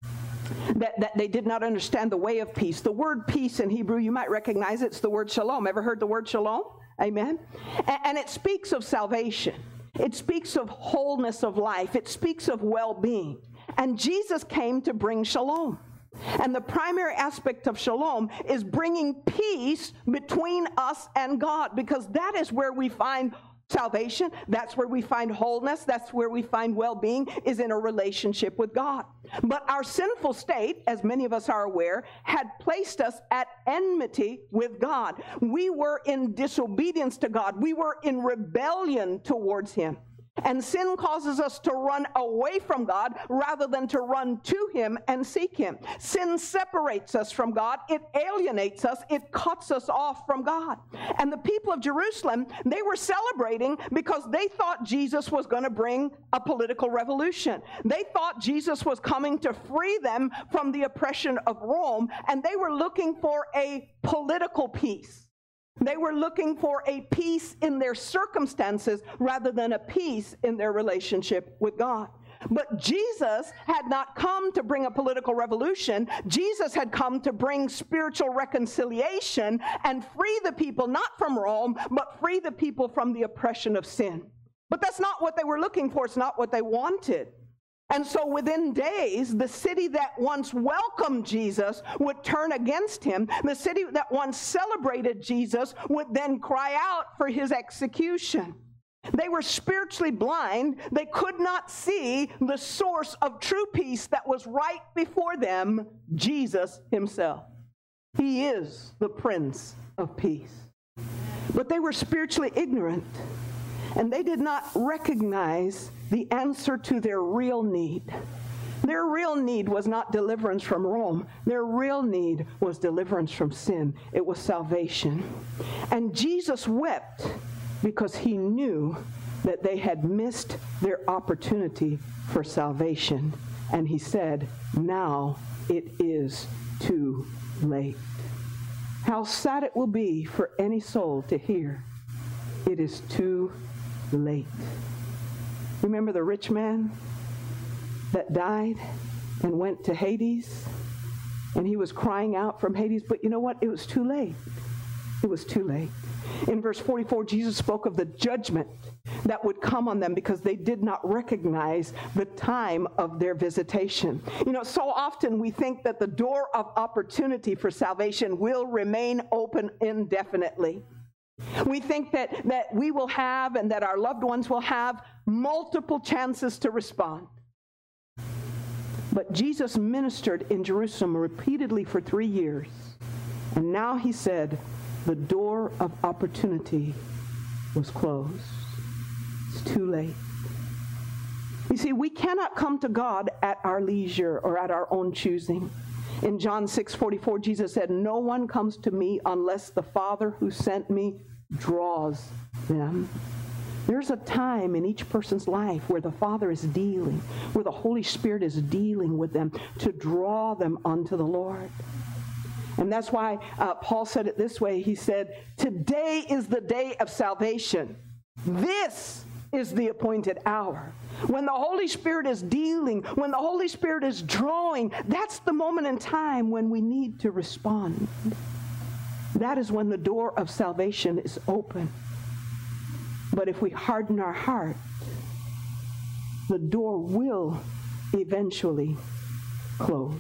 that they did not understand the way of peace, the word peace in Hebrew, you might recognize it. It's the word shalom. Ever heard the word shalom? Amen? And it speaks of salvation. It speaks of wholeness of life. It speaks of well-being. And Jesus came to bring shalom. And the primary aspect of shalom is bringing peace between us and God, because that is where we find salvation. That's where we find wholeness. That's where we find well-being, is in a relationship with God. But our sinful state, as many of us are aware, had placed us at enmity with God. We were in disobedience to God. We were in rebellion towards him. And sin causes us to run away from God rather than to run to him and seek him. Sin separates us from God. It alienates us. It cuts us off from God. And the people of Jerusalem, they were celebrating because they thought Jesus was going to bring a political revolution. They thought Jesus was coming to free them from the oppression of Rome, and they were looking for a political peace. They were looking for a peace in their circumstances rather than a peace in their relationship with God. But Jesus had not come to bring a political revolution. Jesus had come to bring spiritual reconciliation and free the people, not from Rome, but free the people from the oppression of sin. But that's not what they were looking for. It's not what they wanted. And so within days, the city that once welcomed Jesus would turn against him. The city that once celebrated Jesus would then cry out for his execution. They were spiritually blind. They could not see the source of true peace that was right before them, Jesus himself. He is the Prince of Peace. But they were spiritually ignorant, and they did not recognize the answer to their real need. Their real need was not deliverance from Rome. Their real need was deliverance from sin. It was salvation. And Jesus wept because he knew that they had missed their opportunity for salvation. And he said, "Now it is too late." How sad it will be for any soul to hear, "It is too late." Remember the rich man that died and went to Hades? And he was crying out from Hades, but you know what? It was too late. It was too late. In verse 44, Jesus spoke of the judgment that would come on them because they did not recognize the time of their visitation. You know, so often we think that the door of opportunity for salvation will remain open indefinitely. We think that we will have and that our loved ones will have multiple chances to respond. But Jesus ministered in Jerusalem repeatedly for 3 years. And now he said the door of opportunity was closed. It's too late. You see, we cannot come to God at our leisure or at our own choosing. In John 6:44, Jesus said, "No one comes to me unless the Father who sent me draws them." There's a time in each person's life where the Father is dealing, where the Holy Spirit is dealing with them to draw them unto the Lord. And that's why Paul said it this way. He said, "Today is the day of salvation. This is the appointed hour." When the Holy Spirit is dealing, when the Holy Spirit is drawing, that's the moment in time when we need to respond. That is when the door of salvation is open. But if we harden our heart, the door will eventually close.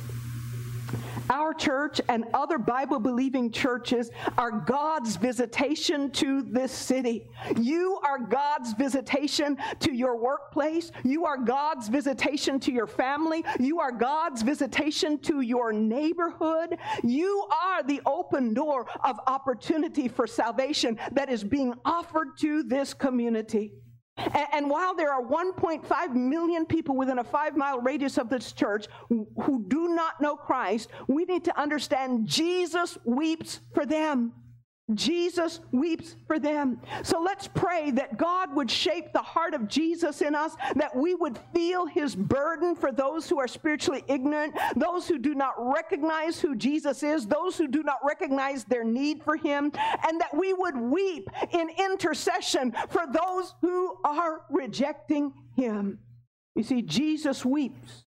Our church and other Bible-believing churches are God's visitation to this city. You are God's visitation to your workplace. You are God's visitation to your family. You are God's visitation to your neighborhood. You are the open door of opportunity for salvation that is being offered to this community. And while there are 1.5 million people within a 5-mile radius of this church who do not know Christ, we need to understand Jesus weeps for them. Jesus weeps for them. So let's pray that God would shape the heart of Jesus in us, that we would feel his burden for those who are spiritually ignorant, those who do not recognize who Jesus is, those who do not recognize their need for him, and that we would weep in intercession for those who are rejecting him. You see, Jesus weeps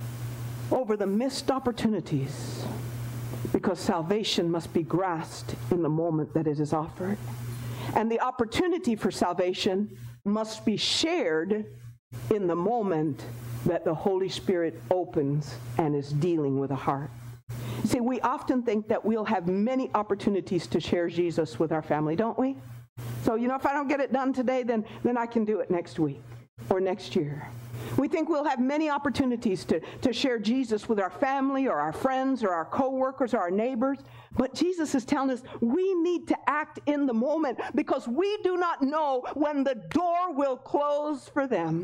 over the missed opportunities, because salvation must be grasped in the moment that it is offered. And the opportunity for salvation must be shared in the moment that the Holy Spirit opens and is dealing with a heart. See, we often think that we'll have many opportunities to share Jesus with our family, don't we? So, if I don't get it done today, then I can do it next week or next year. We think we'll have many opportunities to share Jesus with our family or our friends or our co-workers or our neighbors. But Jesus is telling us we need to act in the moment, because we do not know when the door will close for them.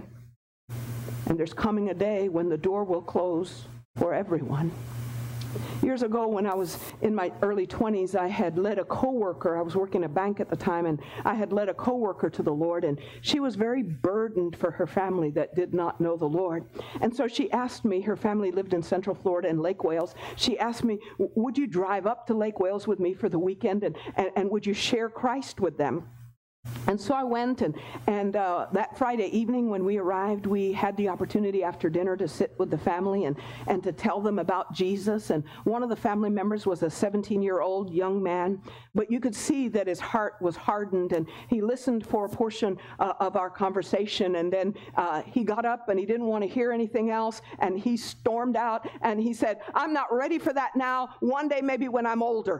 And there's coming a day when the door will close for everyone. Years ago, when I was in my early 20s, I had led a coworker. I was working a bank at the time, and I had led a coworker to the Lord, and she was very burdened for her family that did not know the Lord. And so she asked me, her family lived in Central Florida and Lake Wales. She asked me, would you drive up to Lake Wales with me for the weekend, and would you share Christ with them? And so I went, and that Friday evening when we arrived, we had the opportunity after dinner to sit with the family and to tell them about Jesus. And one of the family members was a 17-year-old young man, but you could see that his heart was hardened, and he listened for a portion of our conversation, and then he got up and he didn't want to hear anything else, and he stormed out and he said, "I'm not ready for that now. One day maybe when I'm older."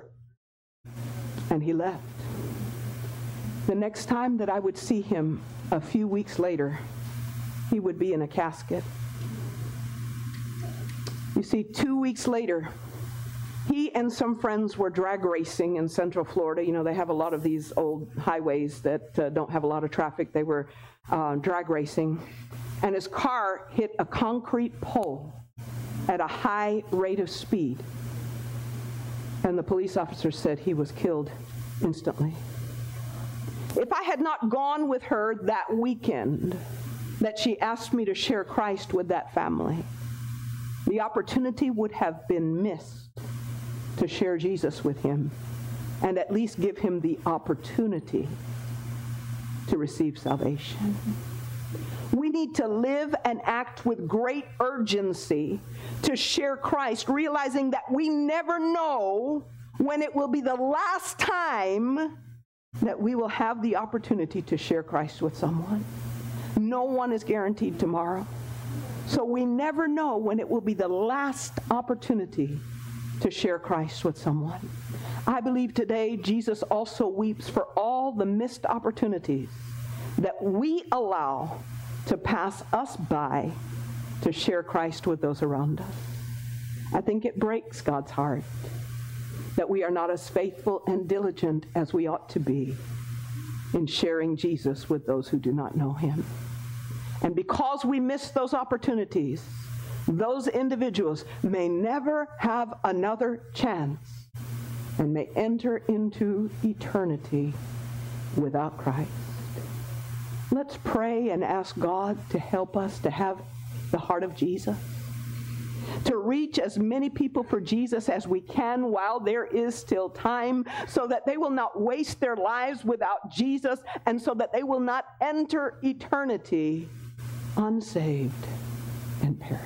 And he left. The next time that I would see him a few weeks later, he would be in a casket. You see, 2 weeks later, he and some friends were drag racing in Central Florida. They have a lot of these old highways that don't have a lot of traffic. They were drag racing. And his car hit a concrete pole at a high rate of speed. And the police officer said he was killed instantly. If I had not gone with her that weekend that she asked me to share Christ with that family, the opportunity would have been missed to share Jesus with him and at least give him the opportunity to receive salvation. We need to live and act with great urgency to share Christ, realizing that we never know when it will be the last time that we will have the opportunity to share Christ with someone. No one is guaranteed tomorrow. So we never know when it will be the last opportunity to share Christ with someone. I believe today Jesus also weeps for all the missed opportunities that we allow to pass us by to share Christ with those around us. I think it breaks God's heart that we are not as faithful and diligent as we ought to be in sharing Jesus with those who do not know him. And because we miss those opportunities, those individuals may never have another chance and may enter into eternity without Christ. Let's pray and ask God to help us to have the heart of Jesus, to reach as many people for Jesus as we can while there is still time, so that they will not waste their lives without Jesus, and so that they will not enter eternity unsaved and perish.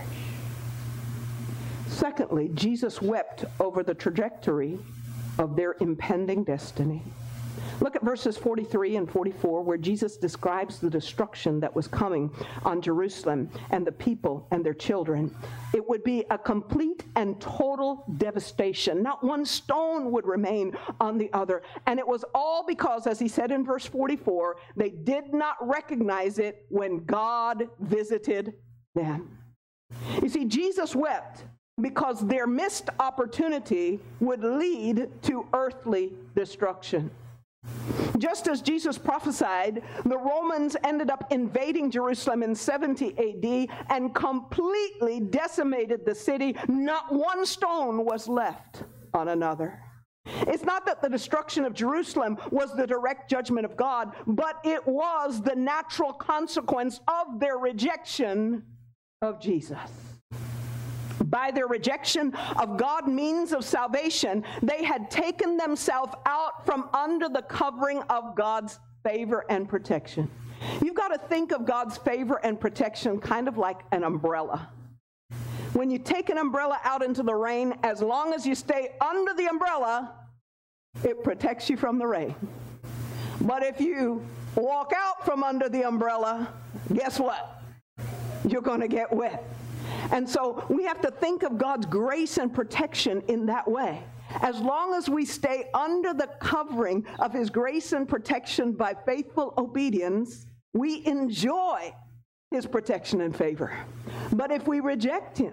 Secondly, Jesus wept over the trajectory of their impending destiny. Look at verses 43 and 44, where Jesus describes the destruction that was coming on Jerusalem and the people and their children. It would be a complete and total devastation. Not one stone would remain on the other. And it was all because, as he said in verse 44, they did not recognize it when God visited them. You see, Jesus wept because their missed opportunity would lead to earthly destruction. Just as Jesus prophesied, the Romans ended up invading Jerusalem in 70 AD and completely decimated the city. Not one stone was left on another. It's not that the destruction of Jerusalem was the direct judgment of God, but it was the natural consequence of their rejection of Jesus. By their rejection of God's means of salvation, they had taken themselves out from under the covering of God's favor and protection. You've got to think of God's favor and protection kind of like an umbrella. When you take an umbrella out into the rain, as long as you stay under the umbrella, it protects you from the rain. But if you walk out from under the umbrella, guess what? You're going to get wet. And so we have to think of God's grace and protection in that way. As long as we stay under the covering of his grace and protection by faithful obedience, we enjoy his protection and favor. But if we reject him,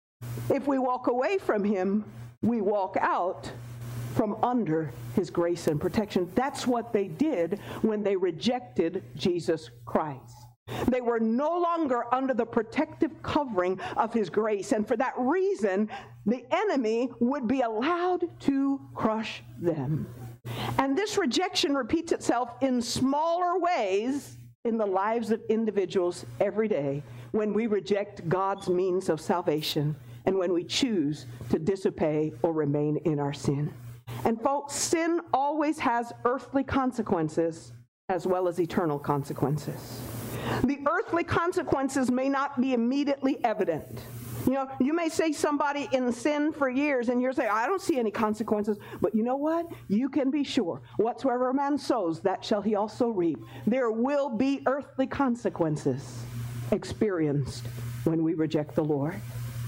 if we walk away from him, we walk out from under his grace and protection. That's what they did when they rejected Jesus Christ. They were no longer under the protective covering of his grace, and for that reason, the enemy would be allowed to crush them. And this rejection repeats itself in smaller ways in the lives of individuals every day when we reject God's means of salvation and when we choose to disobey or remain in our sin. And folks, sin always has earthly consequences as well as eternal consequences. The earthly consequences may not be immediately evident. You know, you may say somebody in sin for years and you're saying, I don't see any consequences. But you know what? You can be sure. Whatsoever a man sows, that shall he also reap. There will be earthly consequences experienced when we reject the Lord.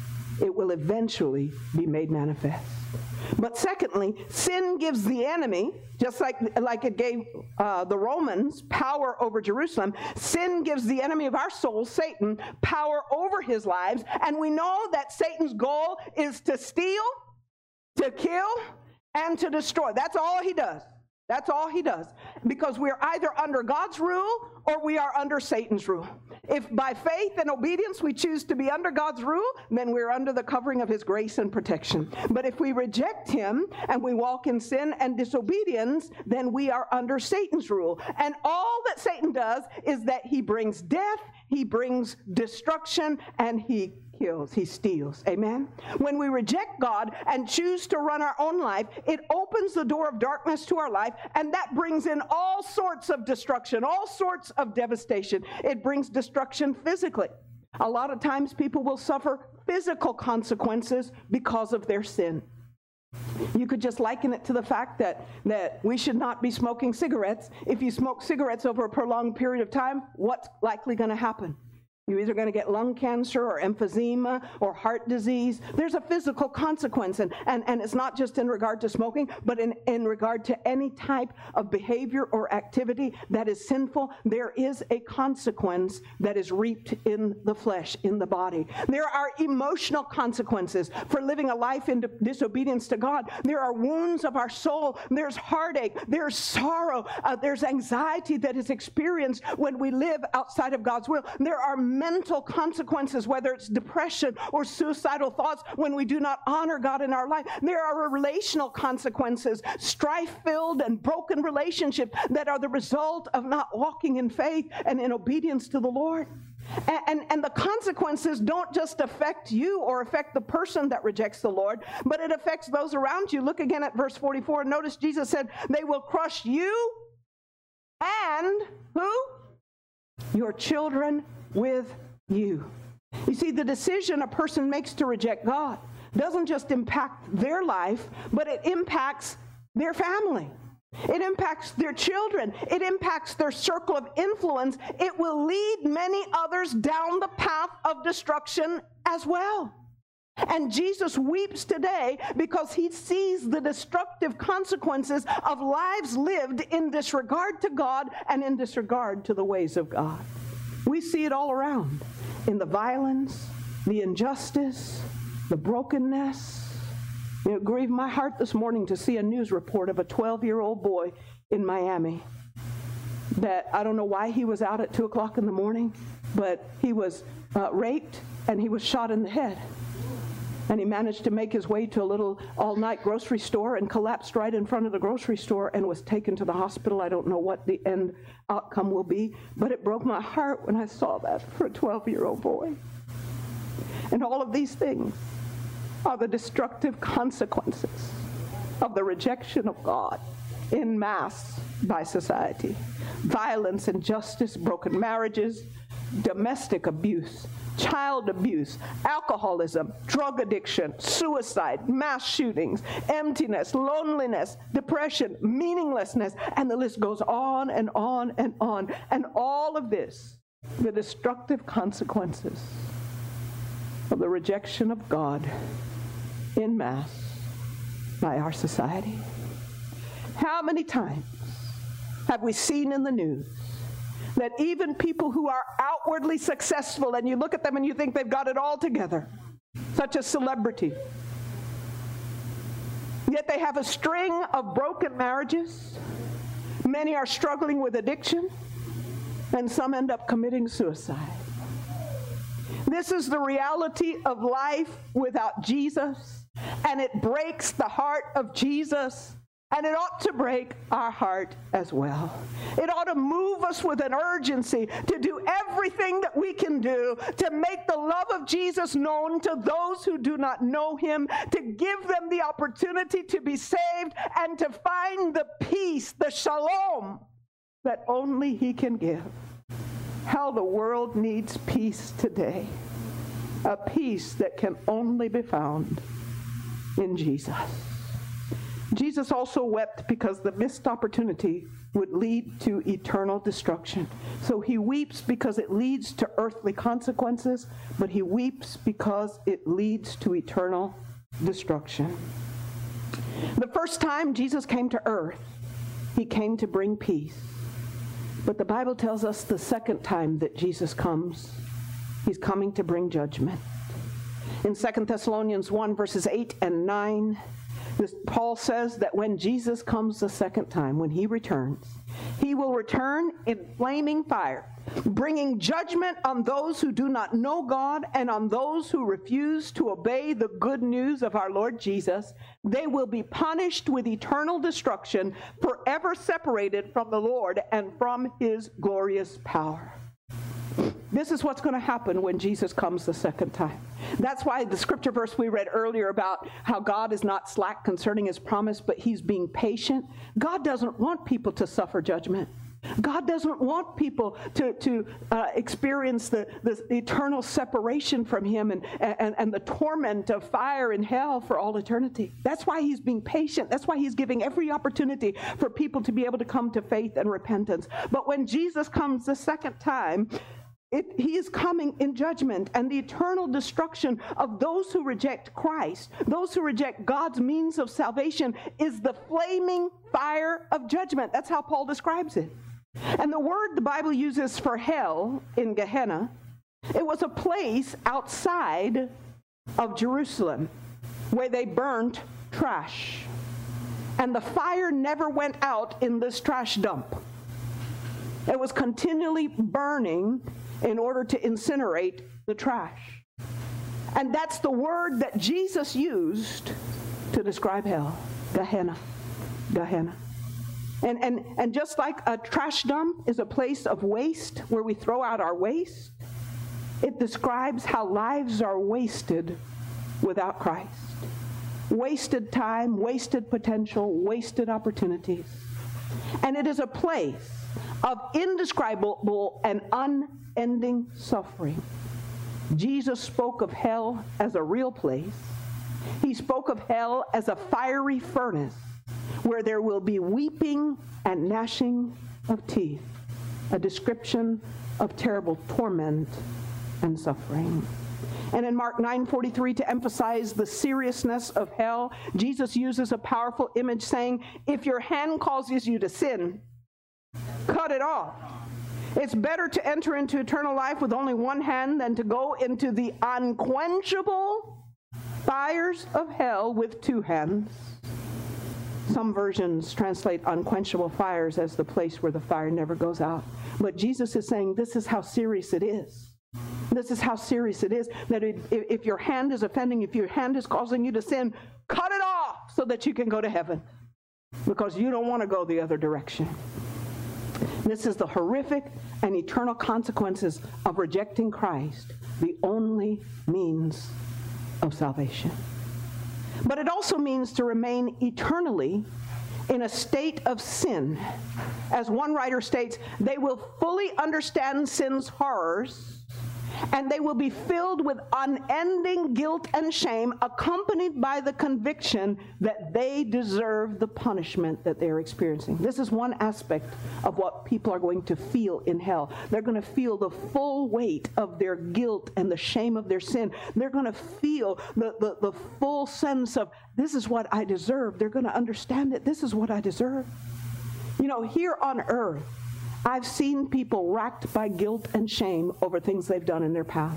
It will eventually be made manifest. But secondly, sin gives the enemy, just like it gave the Romans power over Jerusalem, sin gives the enemy of our souls, Satan, power over his lives. And we know that Satan's goal is to steal, to kill, and to destroy. That's all he does. That's all he does. Because we're either under God's rule or we are under Satan's rule. If by faith and obedience we choose to be under God's rule, then we're under the covering of his grace and protection. But if we reject him and we walk in sin and disobedience, then we are under Satan's rule. And all that Satan does is that he brings death, he brings destruction, and he kills, he steals. Amen? When we reject God and choose to run our own life, it opens the door of darkness to our life, and that brings in all sorts of destruction, all sorts of devastation. It brings destruction physically. A lot of times people will suffer physical consequences because of their sin. You could just liken it to the fact that we should not be smoking cigarettes. If you smoke cigarettes over a prolonged period of time, what's likely going to happen? You're either going to get lung cancer or emphysema or heart disease. There's a physical consequence, and it's not just in regard to smoking, but in regard to any type of behavior or activity that is sinful. There is a consequence that is reaped in the flesh, in the body. There are emotional consequences for living a life in disobedience to God. There are wounds of our soul. There's heartache. There's sorrow. There's anxiety that is experienced when we live outside of God's will. There are mental consequences, whether it's depression or suicidal thoughts, when we do not honor God in our life. There are relational consequences, strife-filled and broken relationships that are the result of not walking in faith and in obedience to the Lord. And the consequences don't just affect you or affect the person that rejects the Lord, but it affects those around you. Look again at verse 44. Notice Jesus said, they will crush you and who? Your children with you. You see, the decision a person makes to reject God doesn't just impact their life, but it impacts their family. It impacts their children. It impacts their circle of influence. It will lead many others down the path of destruction as well. And Jesus weeps today because he sees the destructive consequences of lives lived in disregard to God and in disregard to the ways of God. We see it all around in the violence, the injustice, the brokenness. It grieved my heart this morning to see a news report of a 12-year-old boy in Miami that I don't know why he was out at 2 o'clock in the morning, but he was raped and he was shot in the head. And he managed to make his way to a little all-night grocery store and collapsed right in front of the grocery store and was taken to the hospital. I don't know what the end outcome will be, but it broke my heart when I saw that for a 12-year-old boy. And all of these things are the destructive consequences of the rejection of God en masse by society. Violence, injustice, broken marriages, domestic abuse, child abuse, alcoholism, drug addiction, suicide, mass shootings, emptiness, loneliness, depression, meaninglessness, and the list goes on and on and on. And all of this, the destructive consequences of the rejection of God en masse by our society. How many times have we seen in the news that even people who are outwardly successful, and you look at them and you think they've got it all together, such as celebrity, yet they have a string of broken marriages, many are struggling with addiction, and some end up committing suicide. This is the reality of life without Jesus, and it breaks the heart of Jesus. And it ought to break our heart as well. It ought to move us with an urgency to do everything that we can do to make the love of Jesus known to those who do not know him, to give them the opportunity to be saved and to find the peace, the shalom that only he can give. How the world needs peace today. A peace that can only be found in Jesus. Jesus also wept because the missed opportunity would lead to eternal destruction. So he weeps because it leads to earthly consequences, but he weeps because it leads to eternal destruction. The first time Jesus came to earth, he came to bring peace. But the Bible tells us the second time that Jesus comes, he's coming to bring judgment. In 2 Thessalonians 1, verses 8 and 9, Paul says that when Jesus comes the second time, when he returns, he will return in flaming fire, bringing judgment on those who do not know God and on those who refuse to obey the good news of our Lord Jesus. They will be punished with eternal destruction, forever separated from the Lord and from his glorious power. This is what's going to happen when Jesus comes the second time. That's why the scripture verse we read earlier about how God is not slack concerning his promise, but he's being patient. God doesn't want people to suffer judgment. God doesn't want people to experience the eternal separation from him and the torment of fire in hell for all eternity. That's why he's being patient. That's why he's giving every opportunity for people to be able to come to faith and repentance. But when Jesus comes the second time, he is coming in judgment, and the eternal destruction of those who reject Christ, those who reject God's means of salvation, is the flaming fire of judgment. That's how Paul describes it. And the word the Bible uses for hell in Gehenna, it was a place outside of Jerusalem where they burnt trash. And the fire never went out in this trash dump. It was continually burning in order to incinerate the trash. And that's the word that Jesus used to describe hell, Gehenna, Gehenna. And just like a trash dump is a place of waste where we throw out our waste, it describes how lives are wasted without Christ. Wasted time, wasted potential, wasted opportunities. And it is a place of indescribable and unending suffering. Jesus spoke of hell as a real place. He spoke of hell as a fiery furnace where there will be weeping and gnashing of teeth, a description of terrible torment and suffering. And in Mark 9:43, to emphasize the seriousness of hell, Jesus uses a powerful image saying, if your hand causes you to sin, cut it off. It's better to enter into eternal life with only one hand than to go into the unquenchable fires of hell with two hands. Some versions translate unquenchable fires as the place where the fire never goes out. But Jesus is saying this is how serious it is. This is how serious it is, that if your hand is offending, if your hand is causing you to sin, cut it off so that you can go to heaven, because you don't want to go the other direction. This is the horrific and eternal consequences of rejecting Christ, the only means of salvation. But it also means to remain eternally in a state of sin. As one writer states, they will fully understand sin's horrors, and they will be filled with unending guilt and shame, accompanied by the conviction that they deserve the punishment that they're experiencing. This is one aspect of what people are going to feel in hell. They're going to feel the full weight of their guilt and the shame of their sin. They're going to feel the full sense of, this is what I deserve. They're going to understand it. This is what I deserve. You know, here on earth, I've seen people racked by guilt and shame over things they've done in their past.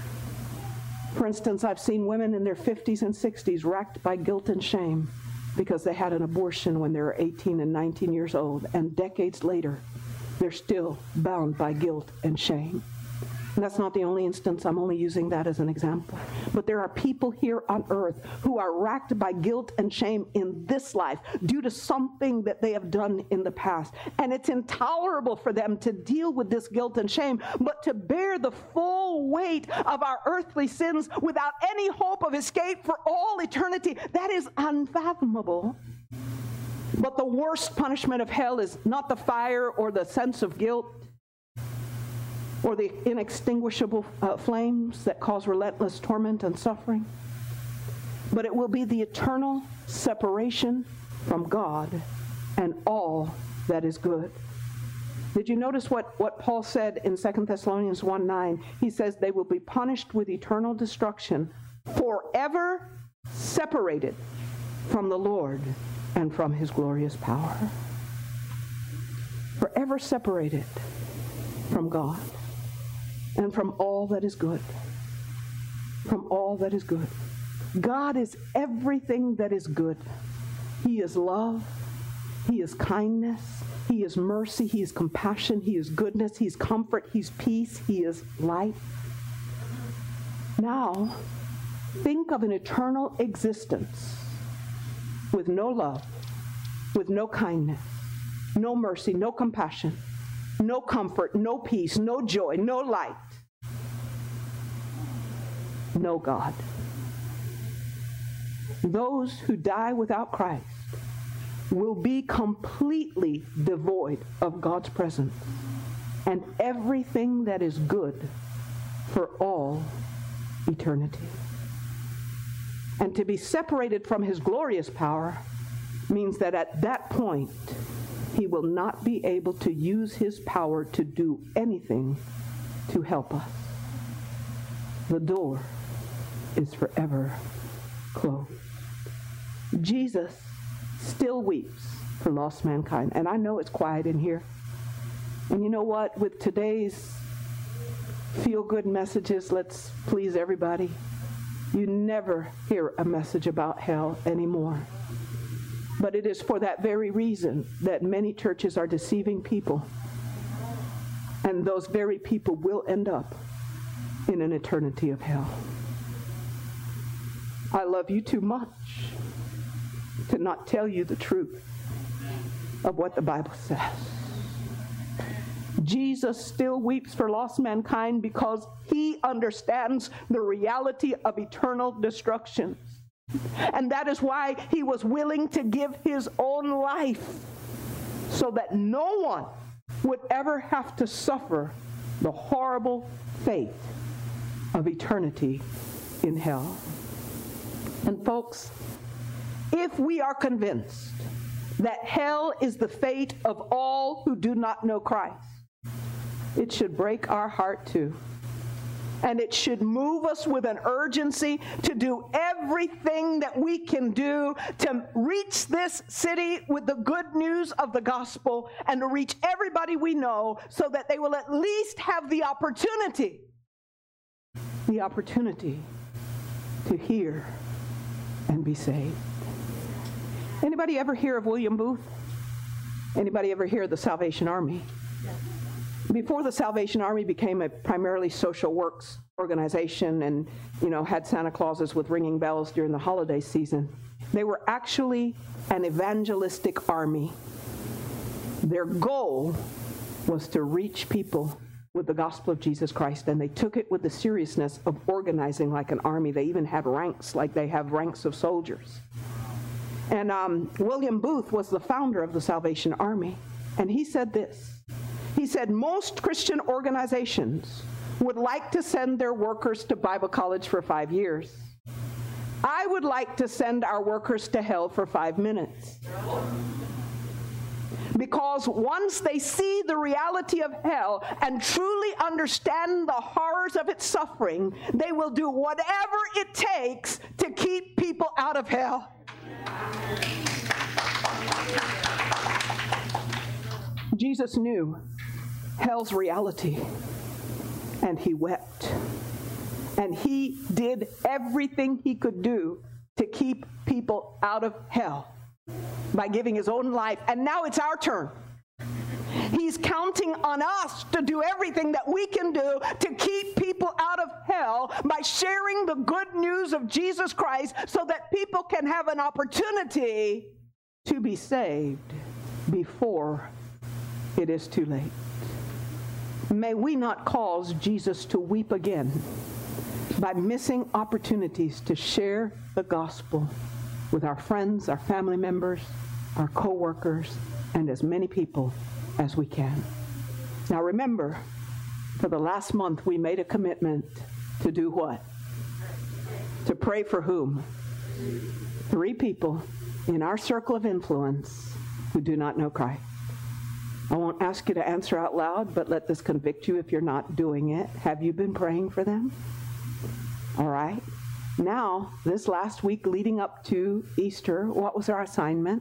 For instance, I've seen women in their 50s and 60s racked by guilt and shame because they had an abortion when they were 18 and 19 years old, and decades later, they're still bound by guilt and shame. And that's not the only instance. I'm only using that as an example. But there are people here on earth who are racked by guilt and shame in this life due to something that they have done in the past. And it's intolerable for them to deal with this guilt and shame, but to bear the full weight of our earthly sins without any hope of escape for all eternity. That is unfathomable. But the worst punishment of hell is not the fire or the sense of guilt, or the inextinguishable flames that cause relentless torment and suffering, but it will be the eternal separation from God and all that is good. Did you notice what Paul said in 2 Thessalonians 1:9? He says they will be punished with eternal destruction, forever separated from the Lord and from his glorious power. Forever separated from God and from all that is good. From all that is good. God is everything that is good. He is love. He is kindness. He is mercy. He is compassion. He is goodness. He is comfort. He's peace. He is light. Now, think of an eternal existence with no love, with no kindness, no mercy, no compassion, no comfort, no peace, no joy, no light, no God. Those who die without Christ will be completely devoid of God's presence and everything that is good for all eternity. And to be separated from his glorious power means that at that point, he will not be able to use his power to do anything to help us. The door is forever closed. Jesus still weeps for lost mankind. And I know it's quiet in here. And you know what? With today's feel-good messages, let's please everybody, you never hear a message about hell anymore. But it is for that very reason that many churches are deceiving people. And those very people will end up in an eternity of hell. I love you too much to not tell you the truth of what the Bible says. Jesus still weeps for lost mankind because he understands the reality of eternal destruction. And that is why he was willing to give his own life so that no one would ever have to suffer the horrible fate of eternity in hell. And folks, if we are convinced that hell is the fate of all who do not know Christ, it should break our heart too. And it should move us with an urgency to do everything that we can do to reach this city with the good news of the gospel and to reach everybody we know so that they will at least have the opportunity to hear and be saved. Anybody ever hear of William Booth? Anybody ever hear of the Salvation Army? Before the Salvation Army became a primarily social works organization and, had Santa Clauses with ringing bells during the holiday season, they were actually an evangelistic army. Their goal was to reach people with the gospel of Jesus Christ, and they took it with the seriousness of organizing like an army. They even had ranks, like they have ranks of soldiers. And William Booth was the founder of the Salvation Army, and he said this. He said, most Christian organizations would like to send their workers to Bible college for 5 years. I would like to send our workers to hell for 5 minutes. Because once they see the reality of hell and truly understand the horrors of its suffering, they will do whatever it takes to keep people out of hell. Jesus knew hell's reality, and he wept. And he did everything he could do to keep people out of hell by giving his own life. And now it's our turn. He's counting on us to do everything that we can do to keep people out of hell by sharing the good news of Jesus Christ so that people can have an opportunity to be saved before it is too late. May we not cause Jesus to weep again by missing opportunities to share the gospel with our friends, our family members, our co-workers, and as many people as we can. Now remember, for the last month we made a commitment to do what? To pray for whom? 3 people in our circle of influence who do not know Christ. I won't ask you to answer out loud, but let this convict you if you're not doing it. Have you been praying for them? All right. Now, this last week leading up to Easter, what was our assignment?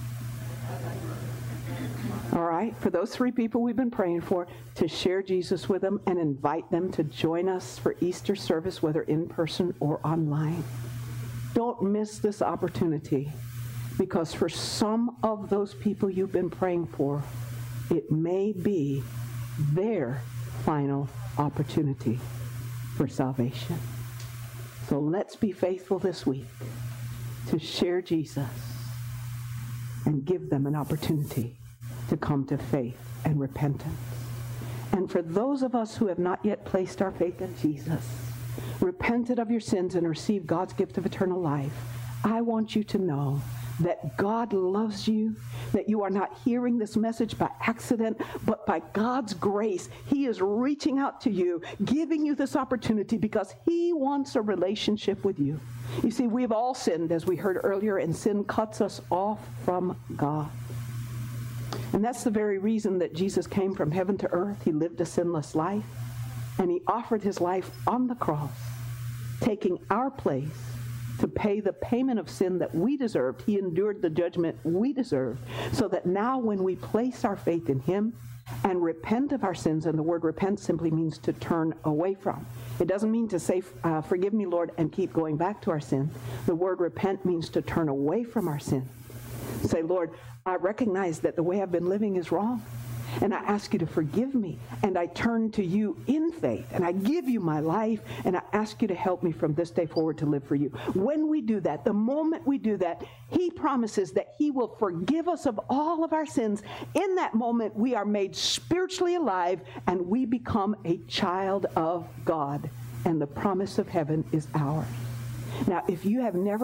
All right. For those 3 people we've been praying for, to share Jesus with them and invite them to join us for Easter service, whether in person or online. Don't miss this opportunity, because for some of those people you've been praying for, it may be their final opportunity for salvation. So let's be faithful this week to share Jesus and give them an opportunity to come to faith and repentance. And for those of us who have not yet placed our faith in Jesus, repented of your sins and received God's gift of eternal life, I want you to know that God loves you, that you are not hearing this message by accident, but by God's grace. He is reaching out to you, giving you this opportunity because he wants a relationship with you. You see, we've all sinned, as we heard earlier, and sin cuts us off from God. And that's the very reason that Jesus came from heaven to earth. He lived a sinless life, and he offered his life on the cross, taking our place to pay the payment of sin that we deserved. He endured the judgment we deserved, so that now when we place our faith in him and repent of our sins, and the word repent simply means to turn away from. It doesn't mean to say, forgive me, Lord, and keep going back to our sin. The word repent means to turn away from our sin. Say, Lord, I recognize that the way I've been living is wrong, and I ask you to forgive me, and I turn to you in faith, and I give you my life, and I ask you to help me from this day forward to live for you. When we do that, the moment we do that, he promises that he will forgive us of all of our sins. In that moment, we are made spiritually alive, and we become a child of God, and the promise of heaven is ours. Now, if you have never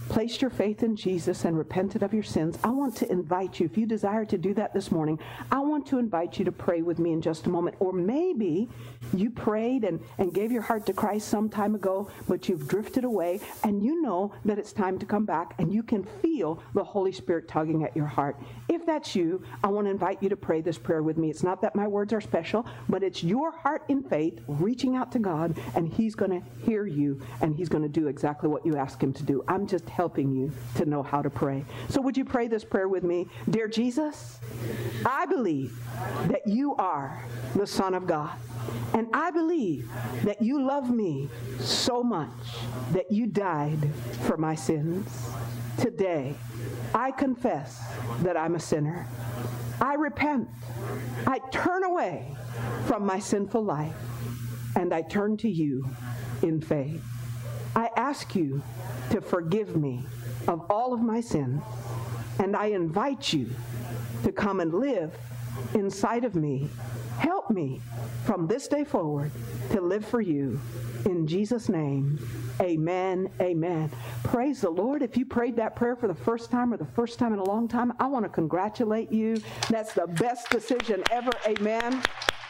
placed your faith in Jesus and repented of your sins, I want to invite you, if you desire to do that this morning, I want to invite you to pray with me in just a moment. Or maybe you prayed and gave your heart to Christ some time ago, but you've drifted away, and you know that it's time to come back, and you can feel the Holy Spirit tugging at your heart. If that's you, I want to invite you to pray this prayer with me. It's not that my words are special, but it's your heart in faith reaching out to God, and He's going to hear you, and He's going to do exactly what you ask Him to do. I'm just helping you to know how to pray. So would you pray this prayer with me? Dear Jesus, I believe that you are the Son of God. And I believe that you love me so much that you died for my sins. Today, I confess that I'm a sinner. I repent. I turn away from my sinful life, and I turn to you in faith. I ask you to forgive me of all of my sins, and I invite you to come and live inside of me. Help me from this day forward to live for you. In Jesus' name, amen, amen. Praise the Lord. If you prayed that prayer for the first time or the first time in a long time, I want to congratulate you. That's the best decision ever, amen.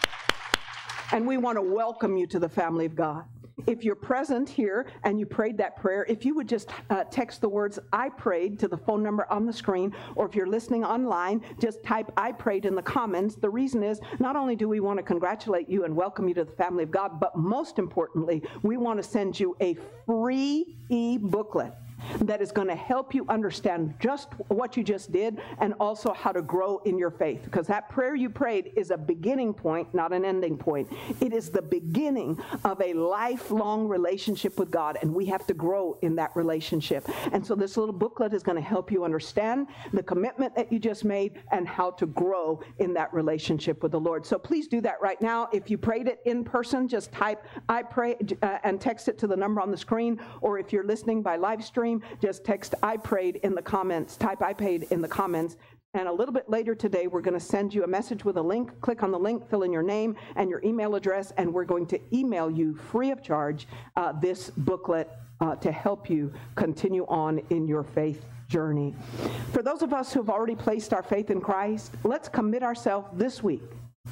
And we want to welcome you to the family of God. If you're present here and you prayed that prayer, if you would just text the words "I prayed" to the phone number on the screen, or if you're listening online, just type "I prayed" in the comments. The reason is, not only do we want to congratulate you and welcome you to the family of God, but most importantly, we want to send you a free e-booklet that is going to help you understand just what you just did and also how to grow in your faith. Because that prayer you prayed is a beginning point, not an ending point. It is the beginning of a lifelong relationship with God, and we have to grow in that relationship. And so this little booklet is going to help you understand the commitment that you just made and how to grow in that relationship with the Lord. So please do that right now. If you prayed it in person, just type "I pray" and text it to the number on the screen. Or if you're listening by live stream, just text "I prayed" in the comments. Type "I prayed" in the comments. And a little bit later today, we're going to send you a message with a link. Click on the link, fill in your name and your email address, and we're going to email you free of charge this booklet to help you continue on in your faith journey. For those of us who have already placed our faith in Christ, let's commit ourselves this week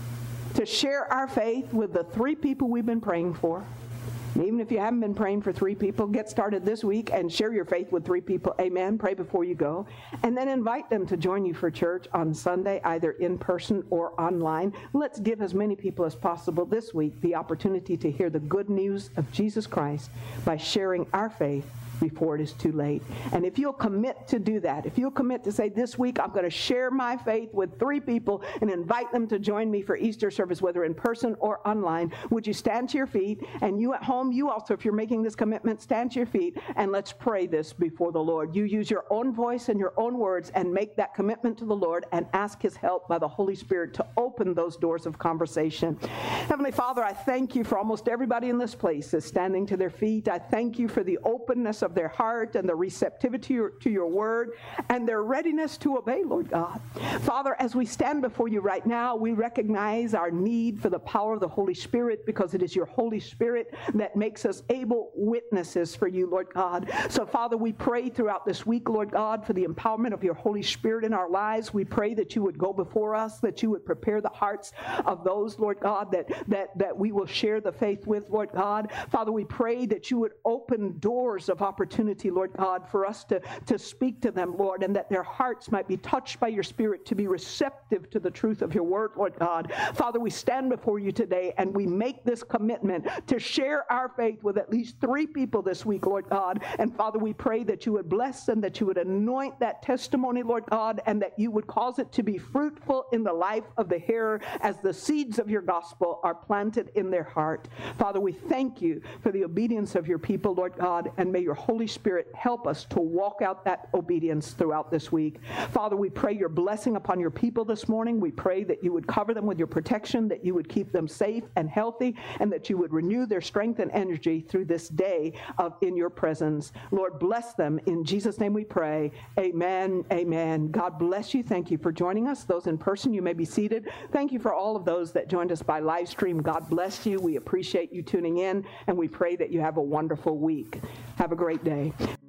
to share our faith with the 3 people we've been praying for. Even if you haven't been praying for 3 people, get started this week and share your faith with 3 people. Amen. Pray before you go. And then invite them to join you for church on Sunday, either in person or online. Let's give as many people as possible this week the opportunity to hear the good news of Jesus Christ by sharing our faith before it is too late. And if you'll commit to do that, if you'll commit to say, this week I'm going to share my faith with 3 people and invite them to join me for Easter service, whether in person or online, would you stand to your feet? And you at home, you also, if you're making this commitment, stand to your feet and let's pray this before the Lord. You use your own voice and your own words and make that commitment to the Lord and ask His help by the Holy Spirit to open those doors of conversation. Heavenly Father, I thank you for almost everybody in this place is standing to their feet. I thank you for the openness of their heart and the receptivity to your word and their readiness to obey, Lord God. Father, as we stand before you right now, we recognize our need for the power of the Holy Spirit, because it is your Holy Spirit that makes us able witnesses for you, Lord God. So, Father, we pray throughout this week, Lord God, for the empowerment of your Holy Spirit in our lives. We pray that you would go before us, that you would prepare the hearts of those, Lord God, that we will share the faith with, Lord God. Father, we pray that you would open doors of opportunity, Lord God, for us to speak to them, Lord, and that their hearts might be touched by your Spirit to be receptive to the truth of your word, Lord God. Father, we stand before you today and we make this commitment to share our faith with at least 3 people this week, Lord God. And Father, we pray that you would bless them, that you would anoint that testimony, Lord God, and that you would cause it to be fruitful in the life of the hearer as the seeds of your gospel are planted in their heart. Father, we thank you for the obedience of your people, Lord God, and may your Holy Spirit help us to walk out that obedience throughout this week. Father, we pray your blessing upon your people this morning. We pray that you would cover them with your protection, that you would keep them safe and healthy, and that you would renew their strength and energy through this day in your presence. Lord, bless them. In Jesus' name we pray. Amen. Amen. God bless you. Thank you for joining us. Those in person, you may be seated. Thank you for all of those that joined us by live stream. God bless you. We appreciate you tuning in, and we pray that you have a wonderful week. Have a great day.